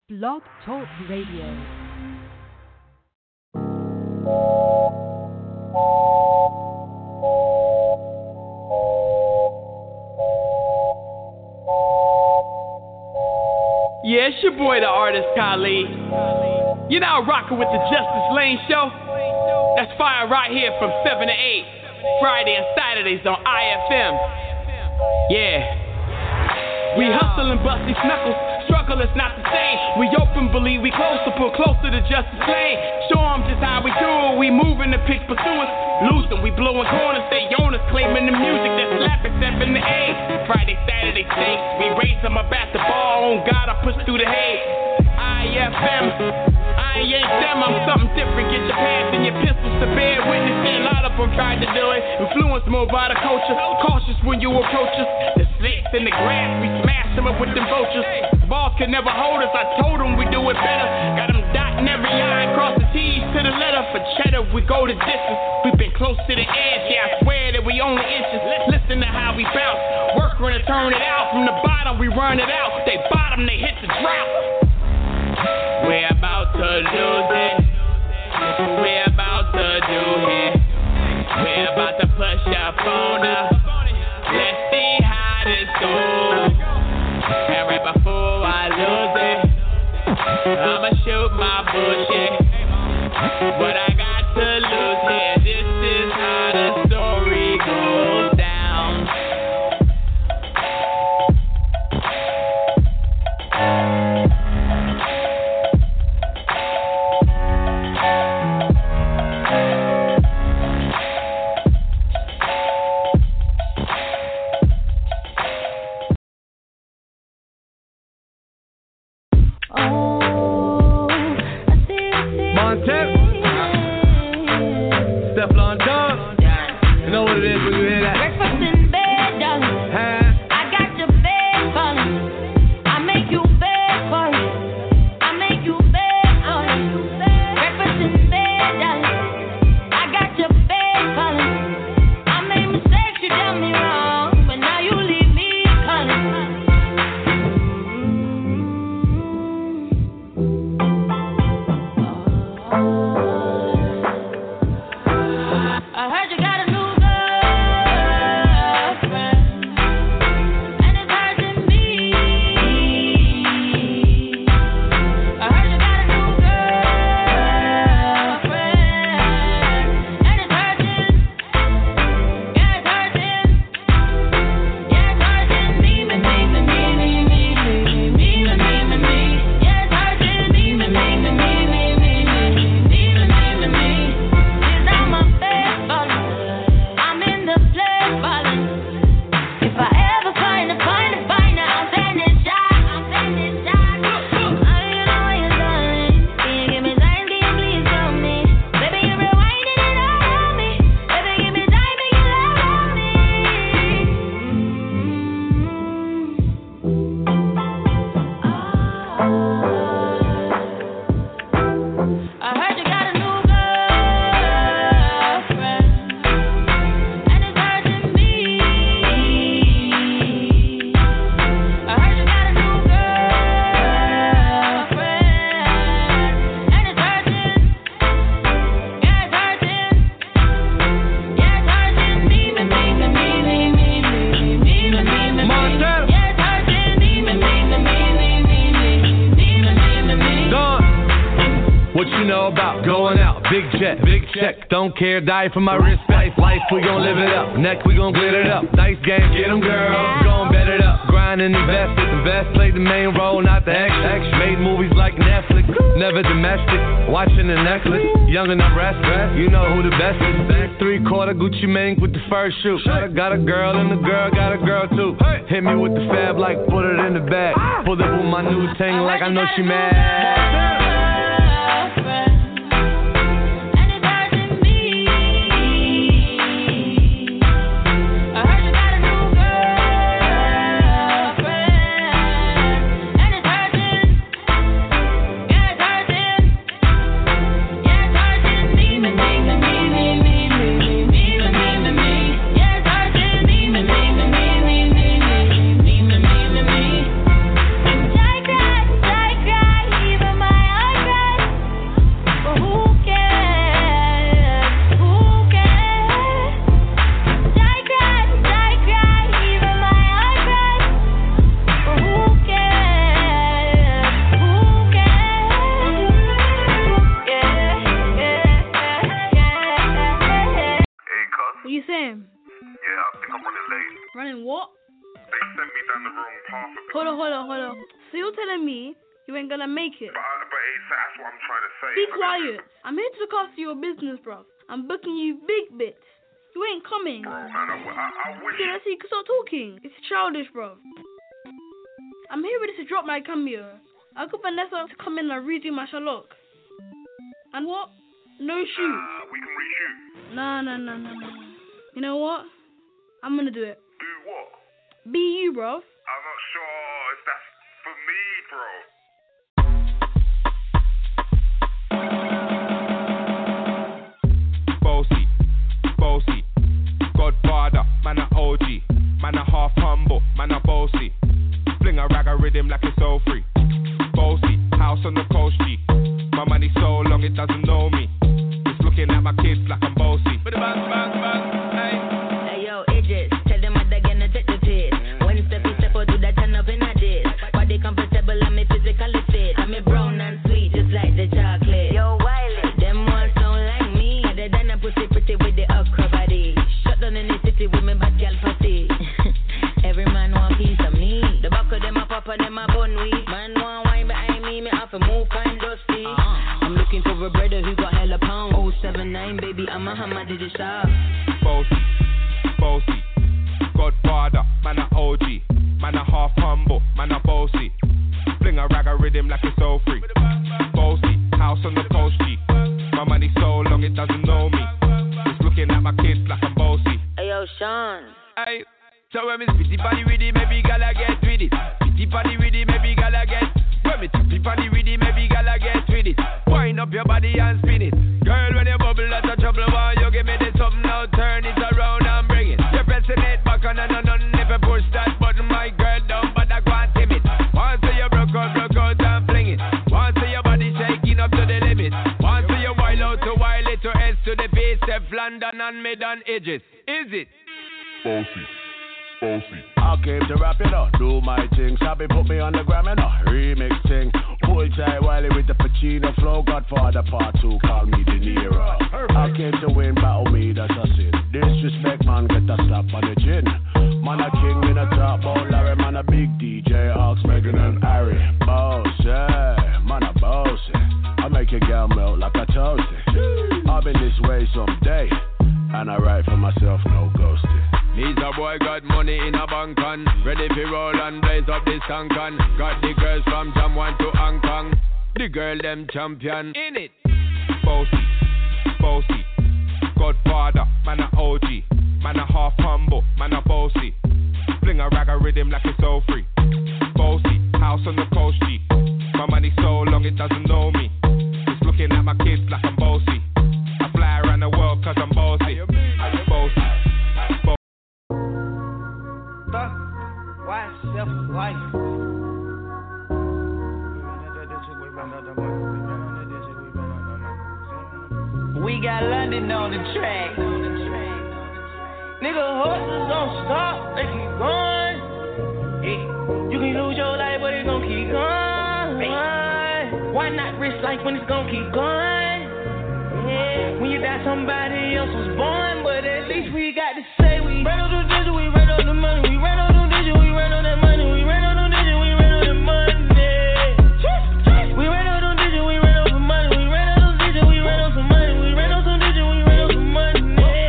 Blog Talk Radio. Yeah, it's your boy, the artist Khalid. You're now rocking with the Justice Lane Show. That's fire right here from 7 to 8, Friday and Saturdays on IFM. Yeah. We hustle and bust these knuckles, struggle is not the same. We open, believe we closer, pull closer to Justice Lane. Show them just how we do it, we moving the pigs, pursuing. Losing, we blowing corners, they own us, claiming the music that's laughing 7 to 8. Friday, Saturday, stinks, we raise them up at the ball. On God, I push through the hate. IFM, I ain't them, I'm something different. Get your pads and your pistols to bear witness. A lot of them tried to do it, influenced more by the culture. Cautious when you approach us. The snakes in the grass, we smash them up with them vultures. Balls can never hold us, I told them we do it better. Got them dotting every I, cross the T's to the letter. For cheddar, we go the distance. We've been close to the edge, yeah, I swear that we only inches. Listen to how we bounce, working to turn it out. From the bottom, we run it out. They bottom, they hit the drought. We're about to lose it. We're about to do it. We're about to push up on us. Let's see how this goes. And right before I lose it, I'ma shoot my bullshit. But I got to lose it. This is how the story goes down. Don't care, die for my respect. Life, we gon' live it up. Neck, we gon' glitter it up. Nice game, get 'em, girl. Gon' bet it up. Grind and invest it. Invest, play the main role, not the extra. Made movies like Netflix. Never domestic. Watching the necklace. Young and I'm restless. You know who the best is. Back 3/4 Gucci Mane with the first shoe. Got a girl and the girl got a girl too. Hit me with the fab like put it in the bag. Pulled up with my new ting like I know she mad. Cry, sent me down the wrong path. Hold on. So you're telling me you ain't gonna make it? But that's what I'm trying to say. Be quiet. I'm here to look after your business, bro. I'm booking you big bits. You ain't coming. Bro, man, I wish. Okay, let's see. You can start talking. It's childish, bro. I'm here ready to drop my cameo. I got Vanessa to come in and redo my Sherlock. And what? No shoot. We can reshoot. No. You know what? I'm gonna do it. Do what? Be you, bro. I'm not sure if that's for me, bro. Bossy, Godfather, man a OG, man a half humble, man a bossy. Fling a rag a rhythm like it's all free. Bossy, house on the coast G. My money so long it doesn't know me. It's looking at my kids like I'm bossy. Hey yo, Idris, tell them what they're gonna take the piss. One step or do that turn up in a dish. Body comfortable, I'm physically fit. I'm a brown and sweet, just like the chocolate. Yo, Wiley, them ones don't like me. Other than a pussy pretty with the okra body. Shut down in the city with me bad gal pussy. Every man want piece of me. The back of them a pop and them a bun weed. Man want wine behind me have to move kind dusty. I'm looking for a brother who got hella pound. 079, baby, I'm a hammer, did it stop? Bossy, Godfather, man a OG, man a half humble, man a bossy. Fling a rag a rhythm like it's all free. Bossy, house on the coast G. My money so long it doesn't know me. It's looking at my kids like I'm bossy. Hey yo, Sean. Hey, so when me spitty body with it, maybe gala get with it. Spitty body with it, maybe gala get. When me tappy body with it, maybe gala get with it. Wind up your body and spin it. Girl, when you bubble, that's a trouble. Why you give me this something now? Turn it around and bring it. You're pressing it back on and on. If you push that button, my girl, down, but I can't timid. Once you broke out and fling it. Once your body shaking up to the limit. Once you wild out to wild it to S to the base, Step London and mid and edges. Is it? Bossy. I came to rap it up, do my thing. Sabi put me on the gram and a remix thing. Pull tight Wiley with the Pacino flow. Godfather part 2, call me De Niro. I came to win, battle me, that's a sin. Disrespect, man, get a slap on the chin. Man a king in a top, oh Larry, man a big DJ, Ox, Megan and Harry. Bossy, man a bossy. I make your girl melt like a toasty. I've been this way someday, and I write for myself, no ghosting. Needs a boy got money in a bank on. Ready for roll and blaze up this tank on. Got the girls from Jamwan to Hong Kong. The girl them champion. In it. Bossy. Godfather, man a OG. Man a half humble, man a bossy. Fling a rag a rhythm like it's all free. Bossy, house on the coast G. My money so long it doesn't know me. It's looking at my kids like I'm bossy. I fly around the world cause I'm bossy. Bossy. Why self-life? We got London on the track. Nigga, horses don't stop, they keep going. Hey, you can lose your life, but it's gon' keep going. Why not risk life when it's gon' keep going? Yeah. When you die, somebody else was born, but at least we got to say we ran on the digit, we ran on the money, we ran on the digit, we ran on that money, we ran on the digit, we ran on the money. We ran on the digit, we ran on some money, we ran on the digit, we ran on some money, we ran on some digit, we ran on some money.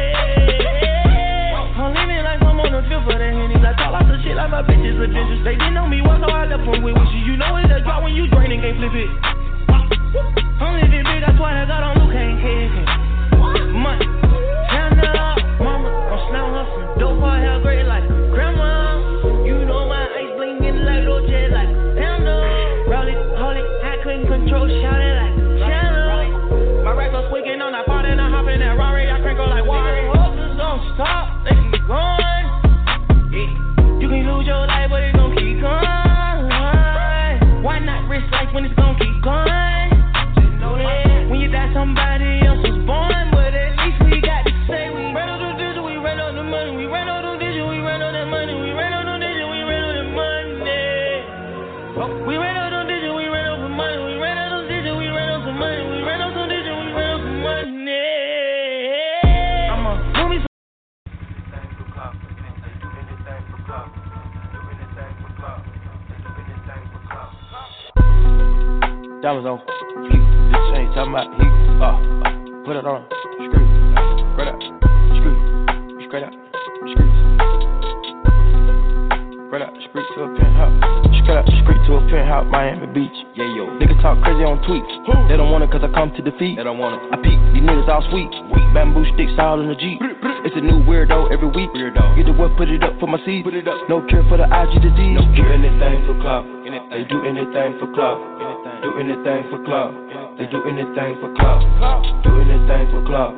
I'm living like I'm on the field for the Hennies. I talk lots of shit like my bitches adventures. They didn't know me once, so I left them with wishes. You know it's a drop when you drain and can't flip it. Only this big, that's why I got on Luke, ain't kicking. Money, turn up, mama, I'm slam her some dope, her hair great like grandma. You know my ice blingin' like Roche, like Panda. Roll it, hold it, I couldn't control, shout it like Shanna. My records squeaking on that part and I hop in that Rari, I crank on like Wari. Horses don't stop, they keep going. Yeah. You can lose your life, but it's gon' keep going. Why not risk life when it's gon' keep going? When you die, somebody else was born, but at least we got to say we ran on the digit, we ran on the money, we ran on the digit, we ran on that money, we ran on the digit, we ran on that money. We ran on the digit, we ran on some money, we ran on the digit, we ran on some money, we ran on some digit, we ran on some money. I'ma do me some. Diamonds on fleek. This ain't talking about heat. Put it on. Screw. Straight up. Screw. Straight up. Screw. Straight up. Screw to a penthouse. Straight up. Screw to a penthouse. Miami Beach. Yeah, yo. Niggas talk crazy on tweets. They don't want it cause I come to defeat. They don't want it. I peek. These niggas all sweet. Bamboo sticks all in the Jeep. It's a new weirdo every week. Get the what, put it up for my seed. No cure for the IG disease. Do anything for clout. They do anything for clout. Do anything for clout. They do anything for clout. Do anything for clout.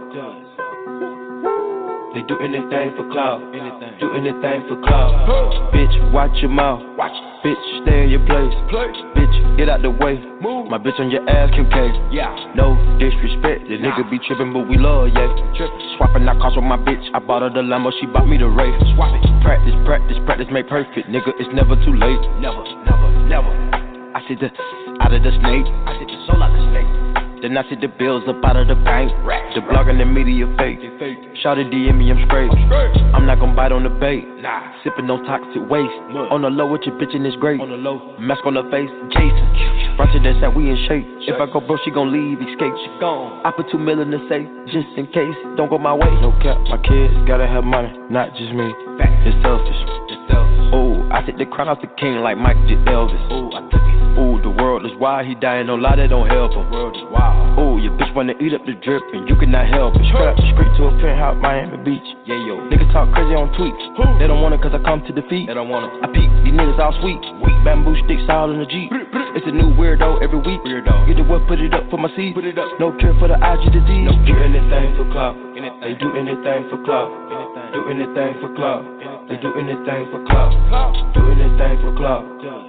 They do anything for clout. Do anything for clout. Bitch, watch your mouth. Bitch, stay in your place. Bitch, get out the way. My bitch on your ass, Kim K. No disrespect, the nigga be trippin', but we love, yeah. Swapping out cars with my bitch. I bought her the Lambo, she bought me the Wraith. Swap it. Practice make perfect, nigga. It's never too late. Never. I see the out of the snake. I see the soul out the snake. Then I see the bills up out of the bank. The blog and the media fake. Shawty DM me, I'm straight. I'm not gon' bite on the bait. Sippin' no toxic waste. On the low with your bitch and it's great. Mask on the face, Jason. Roger that said we in shape. If I go broke, she gon' leave, escape. She gone. I put $2 million in the safe, just in case. Don't go my way. No cap, my kids gotta have money, not just me. It's selfish. Oh, I take the crown off the king like Mike did Elvis. Oh, I took it. Oh, the world is wild, he dying, no lie, that don't help him. World is wild. Oh, your bitch wanna eat up the drip and you cannot help it. Straight up the street to a penthouse, Miami Beach. Yeah, yo. Niggas talk crazy on tweets. They don't want it cause I come to defeat. They don't want it. I peek, these niggas all sweet. Bamboo sticks all in the Jeep. It's a new weirdo every week. Get the what, put it up for my seed. No cure for the IG disease. Do anything for clout. They do anything for clout. Do anything for clout. They do anything for clout. Do anything for clout.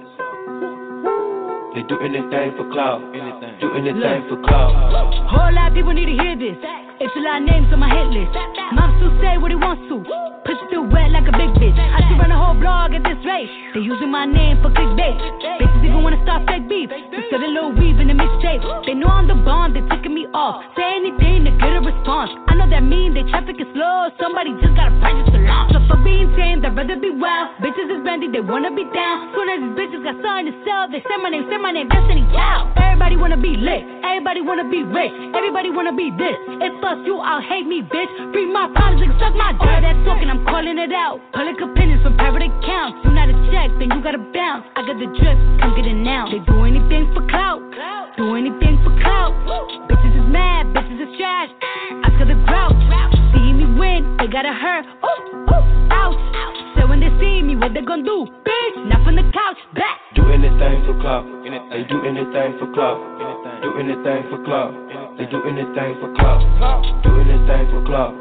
They do anything for clout. Do anything for clout. Whole lot of people need to hear this. It's a lot of names on my hit list. Mom still say what he wants to. Push it still wet like a big bitch. I should run a whole blog at this rate. They using my name for clickbait. Bitches even wanna start fake beef. Instead of little weave in the mixtape. They know I'm the bomb, they ticking me off. Say anything to get a response. I know that mean they traffic is slow. Somebody just gotta practice the launch. So for being tame, I'd rather be wild. Bitches is bendy, they wanna be down. Soon as these bitches got something to sell, they say my name, Destiny Child. Everybody wanna be lit, everybody wanna be rich, everybody wanna be this. If plus you, I'll hate me, bitch. Free my problems and suck my dirt. That's talking, I'm calling it out. Public opinions from private accounts. You not a check, then you gotta bounce. I got the drip, come get it now. They do anything for clout, do anything for clout. Bitches is mad, bitches is trash. I got the grouch. See me win, they gotta hurt. Ouch. So when they see me, what they gon' do? Bitch, not from the couch, back. Do anything for clout. They do anything for clout. Do anything for clout. They do anything for clout. Do anything for clout.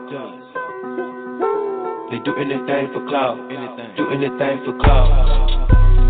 They do anything for clout. Do anything for clout.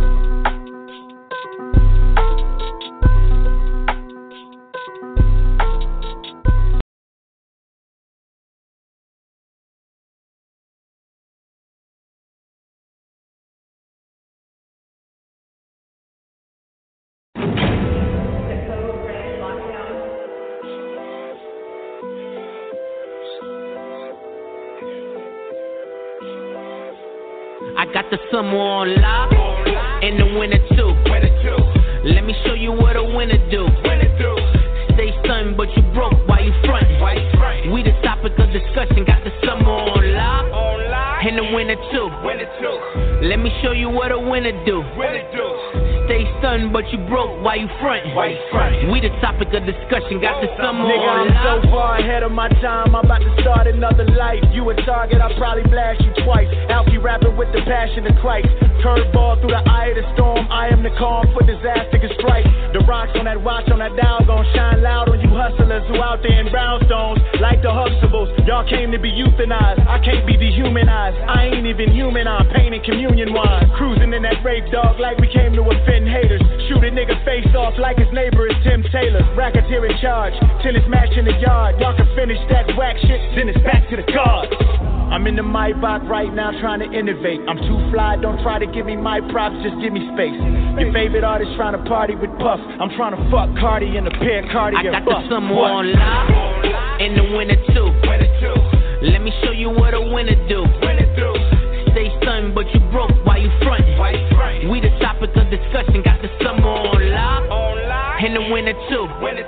I got the summer on lock, and the winter too. Let me show you what a winner do. Stay stunned, but you broke while you frontin'. We the topic of discussion, got the summer on lock, and the winter too. Let me show you what a winner do. Stay stunned, but you broke while you frontin'. We the topic of discussion, got the summer nigga, on I'm lock. so far ahead of my time, I'm about to start another life. You a target, I'll probably blast you twice. Alfie rapping with the passion of Christ. Curveball through the eye of the storm. I am the calm for disaster can strike. The rocks on that watch on that dial gon' shine loud on you hustlers who out there in brownstones like the Huxtables. Y'all came to be euthanized. I can't be dehumanized. I ain't even human. I'm painting communion wine. Cruising in that rape dog like we came to offend haters. Shoot a nigga face off like his neighbor is Tim Taylor. Racketeer in charge till it's match in the yard. Y'all can finish that whack shit, then it's back to the cards. I'm in the Maybach right now trying to innovate. I'm too fly, don't try to give me my props, just give me space. Your favorite artist trying to party with Puff. I'm trying to fuck Cardi in a pair of Cardi. I got the summer on lock, and the winter too. Let me show you what a winner do. Stay stunned, but you broke while you frontin'. We the topic of discussion, got the summer on lock, in the winter too.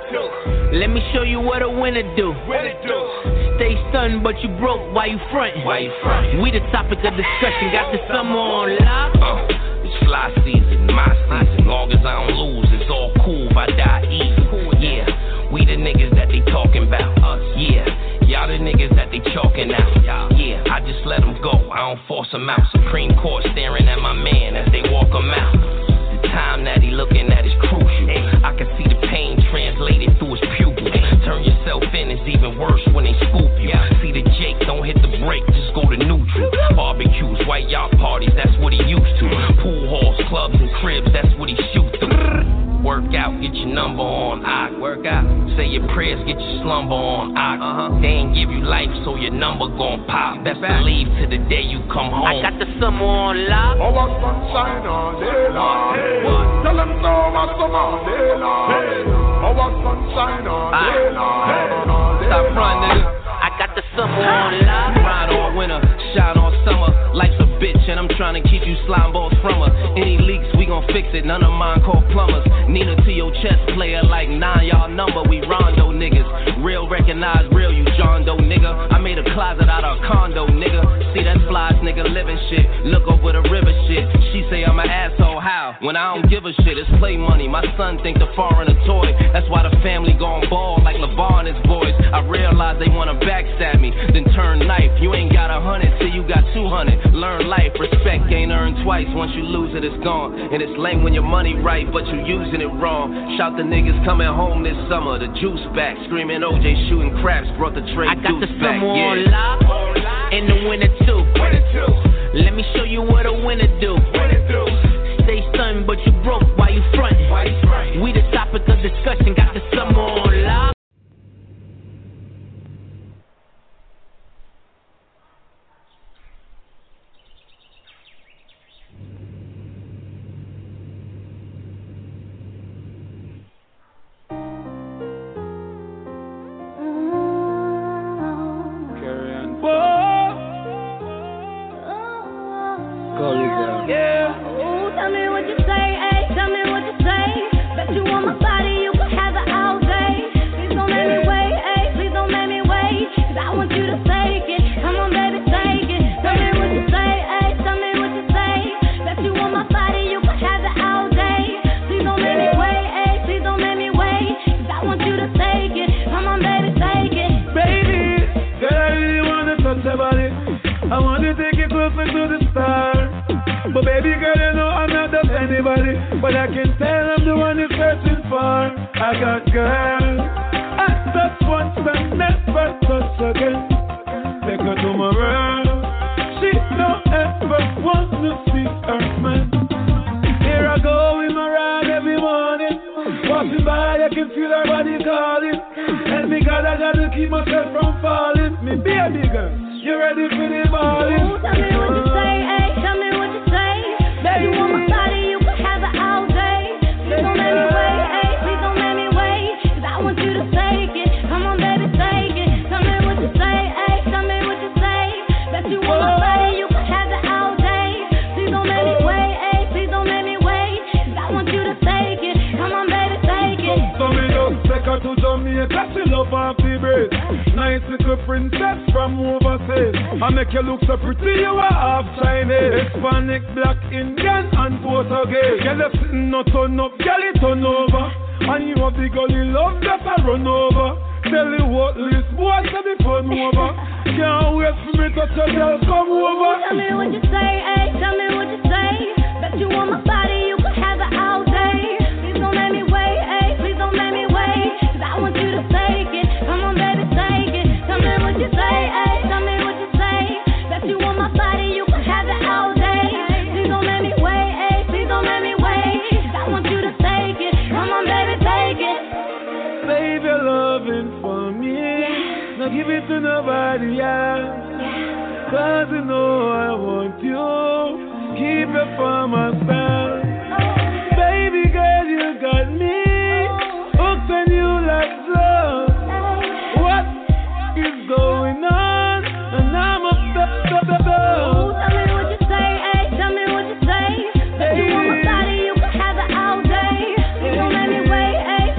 Let me show you what a winner do. Stay stunned, but you broke. Why you frontin'? We the topic of discussion. Got the summer on lock. It's fly season, my season. Long as I don't lose, it's all cool if I die easy. Yeah, we the niggas that they talking about. Yeah, y'all the niggas that they chalking out. Yeah, I just let them go. I don't force them out. Supreme Court staring at my man as they walk them out. The time that he looking at is crucial. I can see the pain translated through his pupils. Turn yourself in is even worse when they scoop you. See the Jake, don't hit the brake, just go to neutral. Barbecues, white yacht parties, that's what he used to. Pool halls, clubs, and cribs, that's what he shoot through. Work out, get your number on. Work out. Say your prayers, get your slumber on. They ain't give you life, so your number gon' pop. Best believe to the day you come home. I got the summer on lock. Our sunshine all day long. Tell them so our summer all day long. Our sunshine all day long. Stop running, nigga. I got the summer on lock. Ride all winter, shine all summer. Life's a bitch and I'm trying to keep you slime balls from her. Any leaks, we gon' fix it. None of mine call plumbers. Nina to your chest, player like 9, y'all number. We Rondo niggas. Real recognize real, you John Doe nigga. I made a closet out of a condo nigga. See that flies nigga living shit. Look over the river shit. She say I'm an asshole, how? When I don't give a shit, it's play money. My son think the foreign a toy. That's why the family gon' ball like LeVar and his boys. I realize they wanna backstab me, then turn knife. You ain't got 100 till you got 200. Learn life, respect ain't earned twice. Once you lose it, it's gone. And it's lame when your money right, but you using it wrong. Shout the niggas coming home this summer. The juice back, screaming OJ shooting craps. Brought the trade I got deuce the back. summer on lock. In the winter too. Let me show you what a winner do. Stay stunned, but you broke. Why you frontin'? We the topic of discussion. Got the summer on lock. Yeah. Ooh, tell me what you say, ayy. Tell me what you say. Bet you want my body, you can have it all day. Please don't make me wait, ayy. Please don't make me wait. 'Cause I want you to take it. Come on, baby, take it. Tell me what you say, ayy. Tell me what you say. Bet you want my body, you can have it all day. Please don't make me wait, ayy. Please don't make me wait. 'Cause I want you to take it. Come on, baby, take it. Baby, girl, I really wanna touch your body. I want to take it closer to the stars. But baby girl, you know I'm not just anybody. But I can tell I'm the one you're searching for. I got girls I touch once and never touch again. Take her to my world. She don't ever want to see her man. Here I go in my ride every morning. Passing by, I can feel her body calling. And me God, I gotta keep myself from falling. Me baby girl, you ready for the balling? Ooh, tell me what you say, ayy. Tell me what you say. Baby, you want my body, you can have it all day. Please don't make me wait, ayy. Please don't make me wait. 'Cause I want you to take it. Come on, baby, take it. Tell me what you say, ayy. Tell me what you say. Bet you want my body, you can have it all day. Please don't make me wait, ayy. Please don't make me wait. 'Cause I want you to take it. Come on, baby, take it. So me just take her to Jamaica, she love off the braid. Nice little princess from overseas. I make you look so pretty, you are half Chinese. Hispanic, black, Indian, and Portuguese. Girl, you sitting no turn up, girl, you turn over. And you have the gully love that I run over. Tell you what, Liz, boy, to the fun over. Can't wait for me to tell you, come over. Tell me what you say, ayy. Tell me what you say. Bet you want my body, you can have it all day. Please don't make me wait, ayy. Please don't make me wait. 'Cause I want you to take it. Come on, baby, take it. Tell me what you say, ayy. Tell me what you say. Bet you want my body, you can have it all day. Please don't make me wait, ayy. Please don't make me wait. 'Cause I want you to take it. Come on, baby, take it. Save your loving for me. Now give it to nobody else. 'Cause you know I want you. Keep it for myself. Baby girl, you got me hooked on you like love. What is going on? And I'm obsessed with the Ooh, tell me what you say, ayy. Tell me what you say. Bet you want my body, you can have it all day. Please don't make me wait, ayy.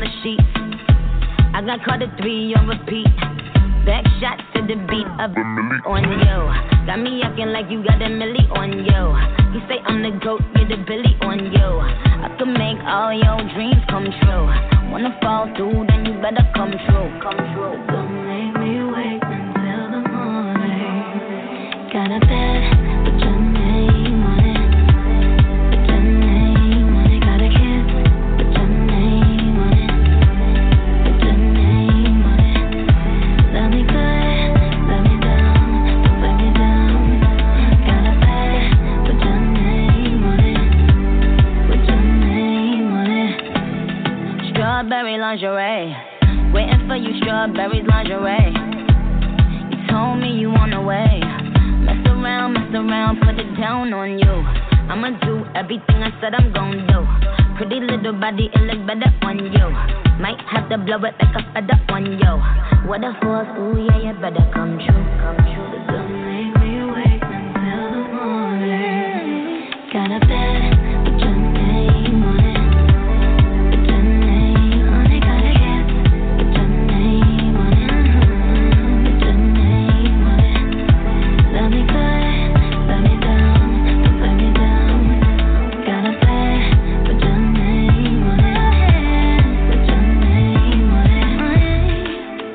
the sheets. I got caught at 3 on repeat. Back shots to the beat of on you. Got me acting like you got a milli on you. You say I'm the GOAT, get a Billy on you. I could make all your dreams come true. Wanna fall through, then you better come true. Come true. Don't make me wait until the morning. Got a bed, put your name on it. Put your name on it. Got a kiss, put your name on it. Put your name on it. Love me good, love me down, don't let me down. Got a bed, put your name on it. Put your name on it. Strawberry lingerie, waiting for you, strawberries lingerie. You told me you on the way. Mess around, put it down on you. I'ma do everything I said I'm gon' do. Pretty little body, it look better on you. Might have to blow it like a feather on you. What a horse, ooh yeah, you better come true, come true. Don't make me wait until the morning. Got a bed, put your name on it. Put your name on it. Got a kiss, put your name on it. Put your name on it. Love me good, love me down, don't let me down. Got a bed, put your name on it. Put your name on it.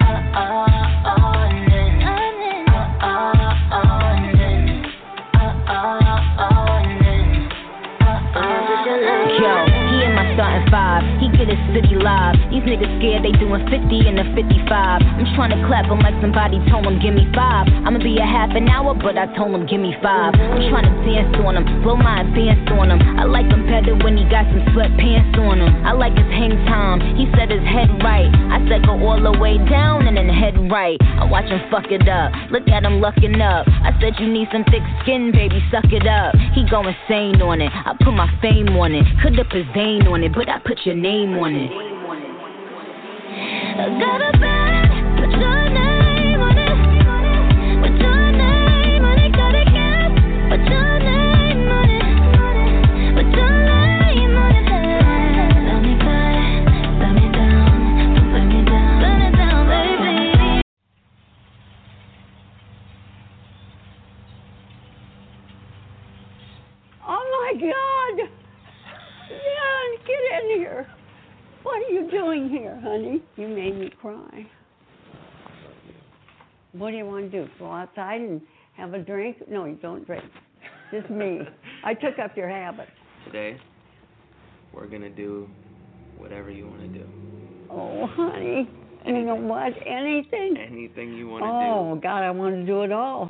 Yo, he in my starting 5. He get his city live. These niggas scared they doing 50 in the 55. I'm trying to clap him like somebody told him give me 5. I'ma be a half an hour, but I told him give me 5. I'm trying to dance on him, blow my advance on him. I like him better when he got some sweatpants on him. I like his hang time. He said his head right. I said go all the way down and then head right. I watch him fuck it up. Look at him lucking up. I said you need some thick skin, baby, suck it up. He go insane on it. I put my fame on it. Could have put Zane on it, but I put your name on it. I got a bed, put your name on it. Put your name on it. Got a kiss, put your name on it. Put your name on it. Let me good, let me down, don't let me down. Let it down, baby. Oh my God! Jan, get in here. What are you doing here, honey? You made me cry. What do you want to do? Go outside and have a drink? No, you don't drink. Just me. I took up your habit. Today, we're going to do whatever you want to do. Oh, honey. Anything. You know what? Anything? Anything you want to do. Oh, God, I want to do it all.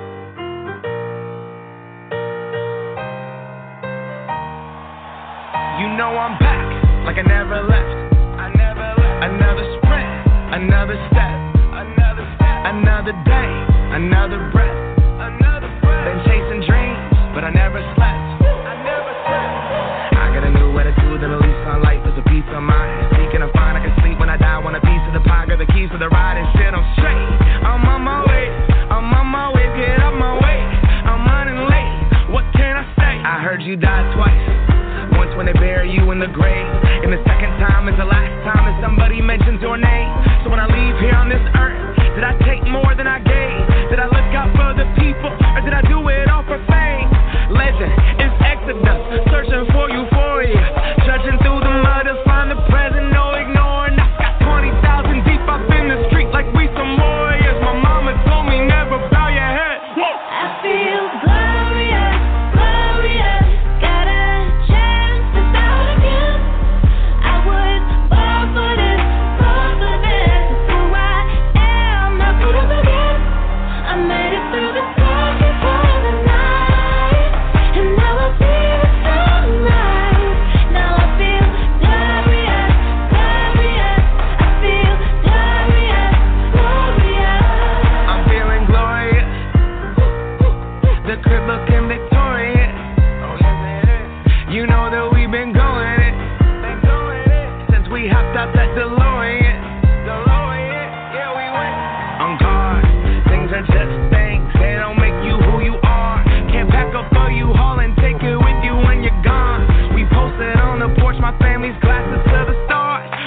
You know I'm back. Like I never left. Another sprint, another step, another day, another breath. Been chasing dreams, but I never slept. I got a new attitude and a lease on life is a peace of mind. Seeking to find I can sleep when I die. Want a piece of the pie, got the keys to the ride and shit. I'm straight. I'm on my way, get up my way. I'm running late. What can I say? I heard you died twice. Once when they bury you in the grave, and the second time is the last time that somebody mentions your name. So when I leave here on this earth, did I take more than I gave? Did I look out for the people, or did I do it all for fame? Legend is Exodus, searching for euphoria, trudging through the mud to find the present, no ignoring. I got 20,000 deep up in the street like we some warriors. My mama told me never bow your head. I feel glorious, glorious. Got a chance to start again. I would fall for this, fall for this. It's who I am, not put up again. I made it through the dark before the night, and now I see the sunrise. Now I feel glorious, glorious. I feel glorious, glorious. I'm feeling glorious. The crib looking victorious. You know that we've been going it since we hopped out that DeLorean. Yeah, we went on guard. Things are just things. They don't make you who you are. Can't pack up for you haul and take it with you when you're gone. We posted on the porch, my family's glasses to the stars. My grandma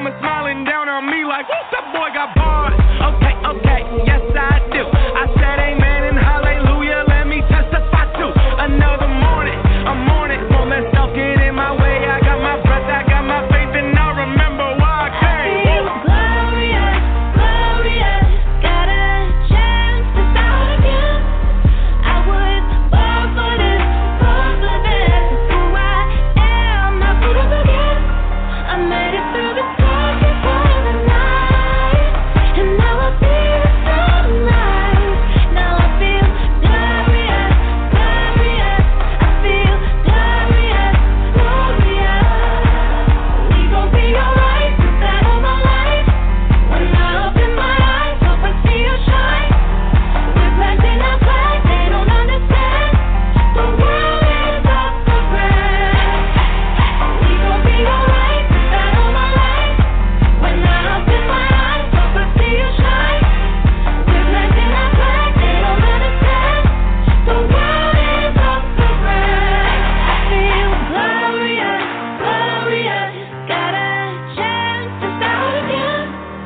grandma smiling down on me like, whoop, that boy got bars. Okay, yes I do. I said amen and hallelujah, let me testify to another morning. I'm on it, won't let stuff get in my way. I got my breath, I got my faith, and I'll remember why I came. I feel glorious, glorious. Got a chance to start again. I would fall for this, fall for this. Who I am, I put up again. I made it through the dark before the night, and now I feel so nice. Now I feel glorious, glorious. I feel glorious, glorious. We gon' be alright, put that on my life. When I open my eyes, hope I see you shine. We're planting our flag, they don't understand. The world is up for grabs. We gon' be alright, put that on my life. When I open my eyes, hope I see you shine. We're planting our flag, they don't understand. The world is up for grabs. I feel glorious, glorious. Got a chance to start again.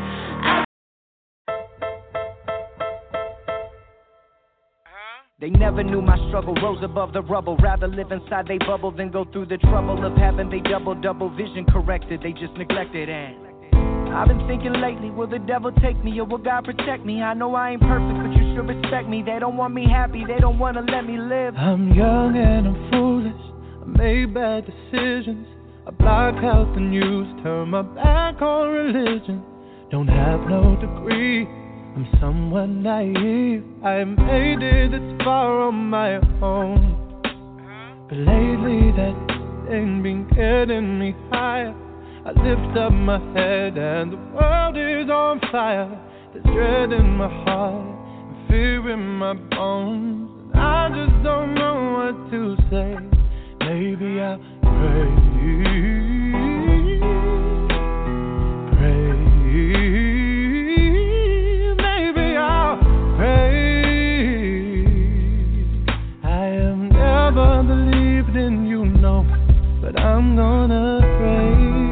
They never knew my struggle, rose above the rubble. Rather live inside they bubble than go through the trouble of having they double vision corrected. They just neglected, and I've been thinking lately, will the devil take me or will God protect me? I know I ain't perfect, but you should respect me. They don't want me happy, they don't want to let me live. I'm young and I'm foolish, I made bad decisions. I block out the news, turn my back on religion. Don't have no degree, I'm somewhat naive. I made it this far on my own, but lately that ain't been getting me higher. I lift up my head and the world is on fire. There's dread in my heart and fear in my bones, and I just don't know what to say. Maybe I'll pray. Maybe I'll pray. I have never believed in you, no, but I'm gonna pray.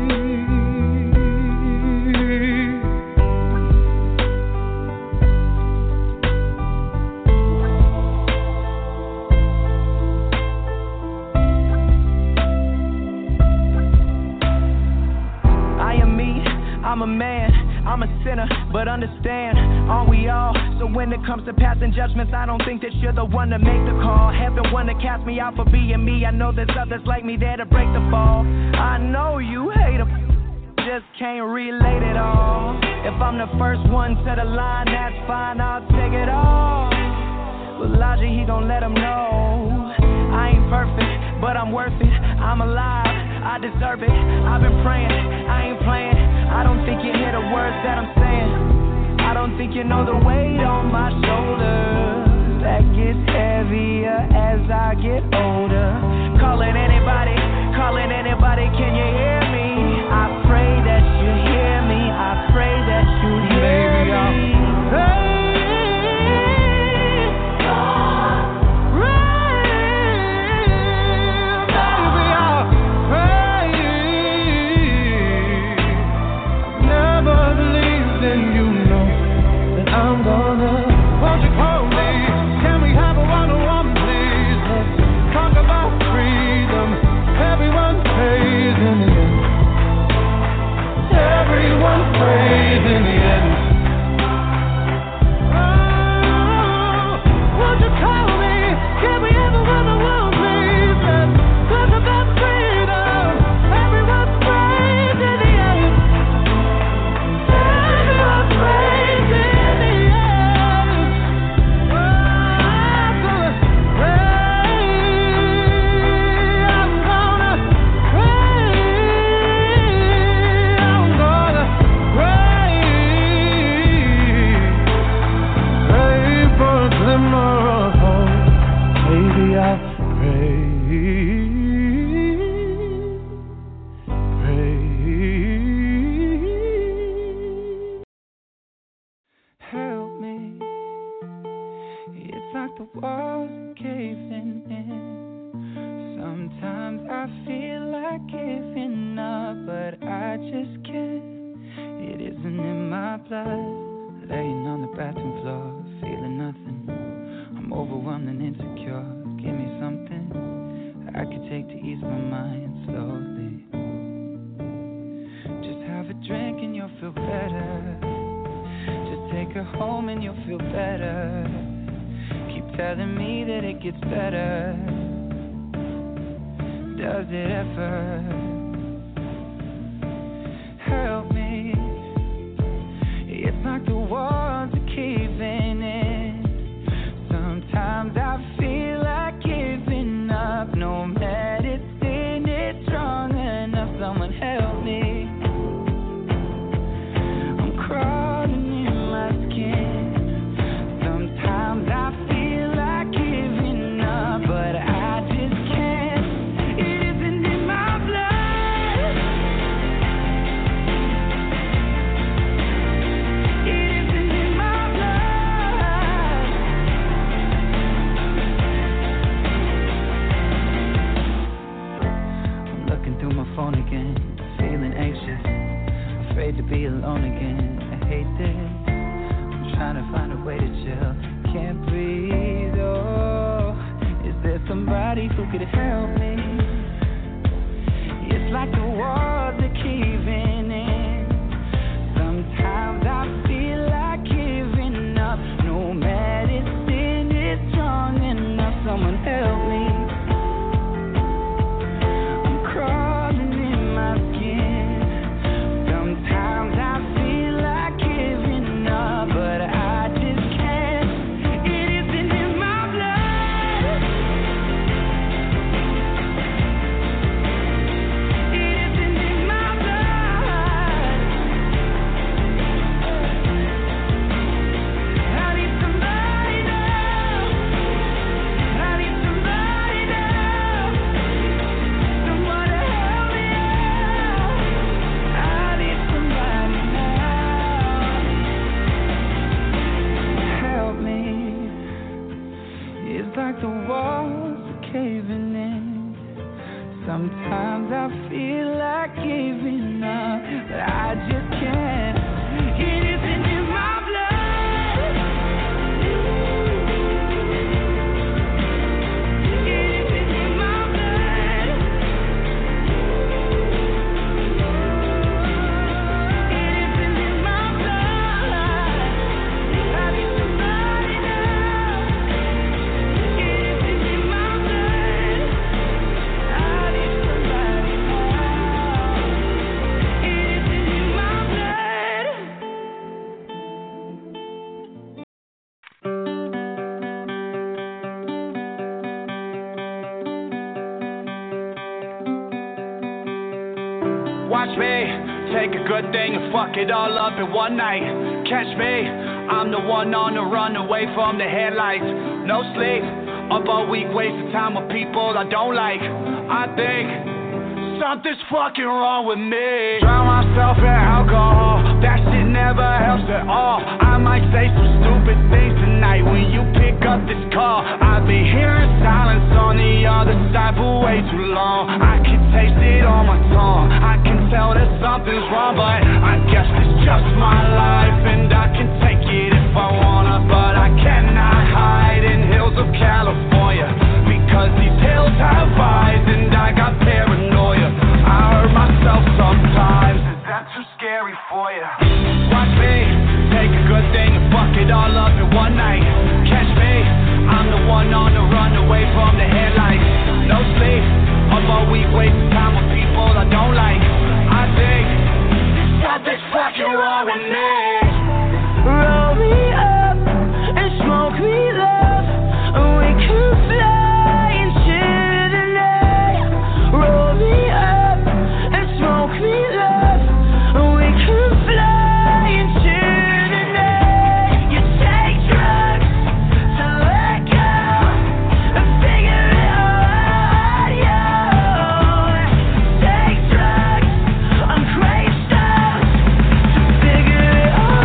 I'm a man, I'm a sinner, but understand, aren't we all? So when it comes to passing judgments, I don't think that you're the one to make the call. Heaven wanna cast me out for being me. I know there's others like me there to break the fall. I know you hate them, just can't relate it all. If I'm the first one to the line, that's fine, I'll take it all. But Elijah, he gon' let him know I ain't perfect, but I'm worth it. I'm alive, I deserve it. I've been praying, I ain't playing. I don't think you hear the words that I'm saying. I don't think you know the weight on my shoulders that gets heavier as I get older. Calling anybody, can you hear me? I pray that you hear me. I pray that you hear me. Won't you call me? Can we have a one-on-one, please? Let's talk about freedom. Everyone prays in the end. Everyone prays in the end. Oh, won't you call me? Can we have a one-on-one, please? Let's talk about freedom. Everyone prays in the end. Everyone prays in the end. Help me. It's like the walls are caving in. Sometimes I feel like giving up, but I just can't. home and you'll feel better. Keep telling me that it gets better. Does it ever? Help me. It's like the walls are caving in. Sometimes I feel like giving up. No medicine is strong enough. Someone help me. I'm crawling in my skin. Sometimes I feel like giving up, but I just can't. It isn't in my blood. It isn't in my blood. I'm looking through my phone again, feeling anxious, afraid to be alone again. I hate this. I'm trying to find a way to chill. Can't breathe. Oh, is there somebody who could help me? It's like the walls are caving in. Sometimes I feel like giving up. No medicine is strong enough. Someone help me. I'm crawling in my skin. Sometimes I feel like giving up, but I just can't. It isn't in my blood. It isn't in my blood. I need somebody now. I need somebody now. Someone to help me out. I need somebody now. Help me. It's like the walls are caving in. Sometimes I feel like giving up, but I just can't. It isn't in my blood. It isn't in my blood. It isn't in my blood. I need somebody now. It isn't in my blood. I need somebody now. It isn't in my blood. Watch me take a good thing and fuck it all up in one night. Catch me, I'm the one on the run away from the headlights. No sleep, up all week, wasting time with people I don't like. I think something's fucking wrong with me. Drown myself in alcohol, that shit never helps at all. I might say some stupid things tonight when you pick up this call. I've been hearing silence on the other side for way too long. I can taste it on my tongue, I can tell that something's wrong, but I guess it's just my life and I can take it if I wanna, but I cannot hide in hills of California because these hills have eyes and I got paranoia. I hurt myself sometimes, is that too scary for you? Watch me take a good thing and fuck it all up in one night. Catch me, I'm the one on the run away from the headlights. No sleep, up all week wasting time with people I don't like. I think something's fucking wrong with me. Roll me up and smoke me love, and we can fly into the night. Roll me up and smoke me love, and we can fly into the night. You take drugs to let go and figure it out, yo. Take drugs on crazy stuff to figure it all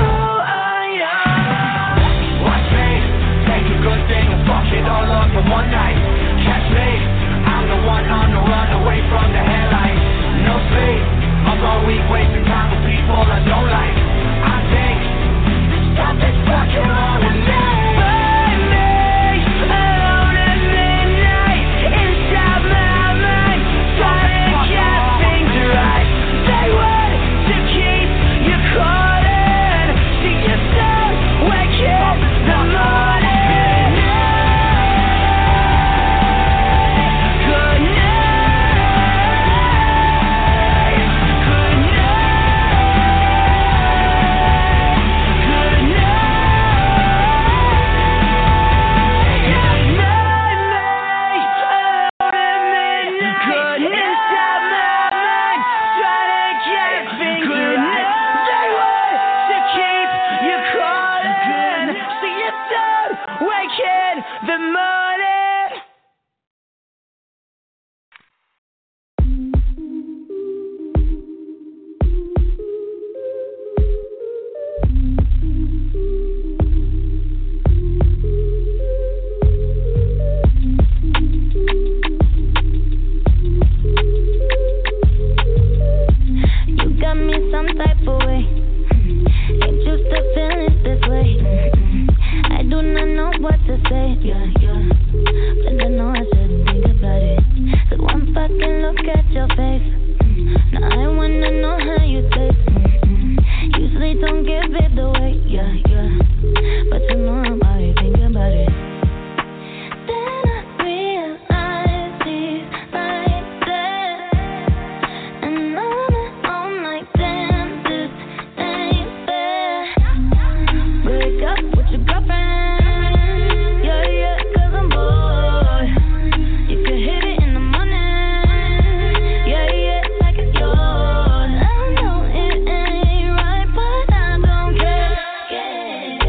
don't give it away, yeah, yeah. But you know I'm already thinking about it. Then I realized he's right there, and I'm like, damn, this ain't fair. Break up with your girlfriend, yeah, yeah, 'cause I'm bored. You can hit it in the morning, yeah, yeah, like it's yours. I know it ain't right, but I don't care, yeah.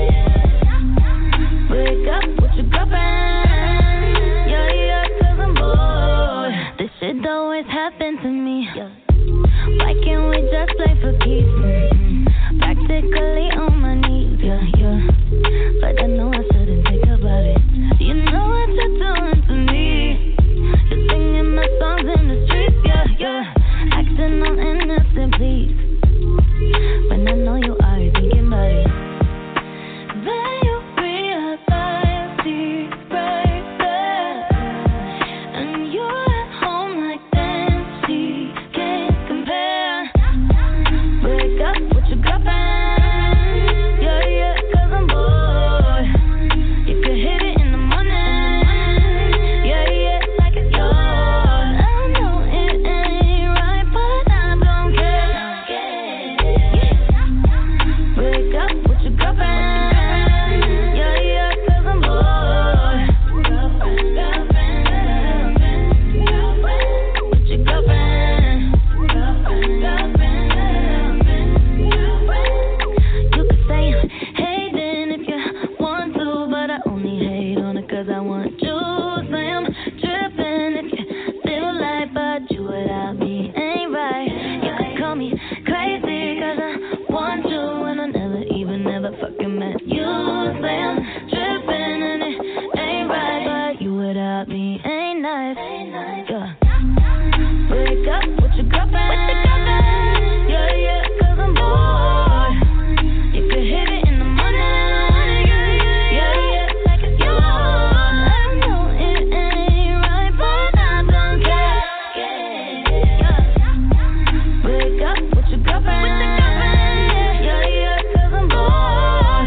Break up with your girlfriend, yeah, yeah, 'cause I'm bored. This shit always happen to me, yeah. Why can't we just play for keeps? Practically on my knees, yeah, yeah. But I know I shouldn't think about it. You know what you're doing to me. You're singing my songs in the streets, yeah, yeah. Acting all innocent, please. When I know you are thinking about it. Then you realize he's right there, and you're at home like damn, she can't compare. Break up with your girlfriend, yeah, yeah, 'cause I'm bored. You can hit it in the morning, yeah, yeah, like it's yours. I know it ain't right, but I don't care, yeah. Break up with your girlfriend, yeah, yeah, 'cause I'm bored. With your girlfriend. You could say I'm hating if you want to, but I only hate on it 'cause I want you. Say I'm tripping if you feel like, but you without me ain't right. You could call me crazy 'cause I want you and I never even fucking met you. Say I'm tripping and it ain't right, but you without me ain't nice, yeah. Break up with your girlfriend, yeah, yeah, 'cause I'm bored. You can hit it in the morning, yeah, yeah, like it's yours. I know it ain't right, but I don't care, yeah. Break up with your girlfriend, yeah, yeah, 'cause I'm bored.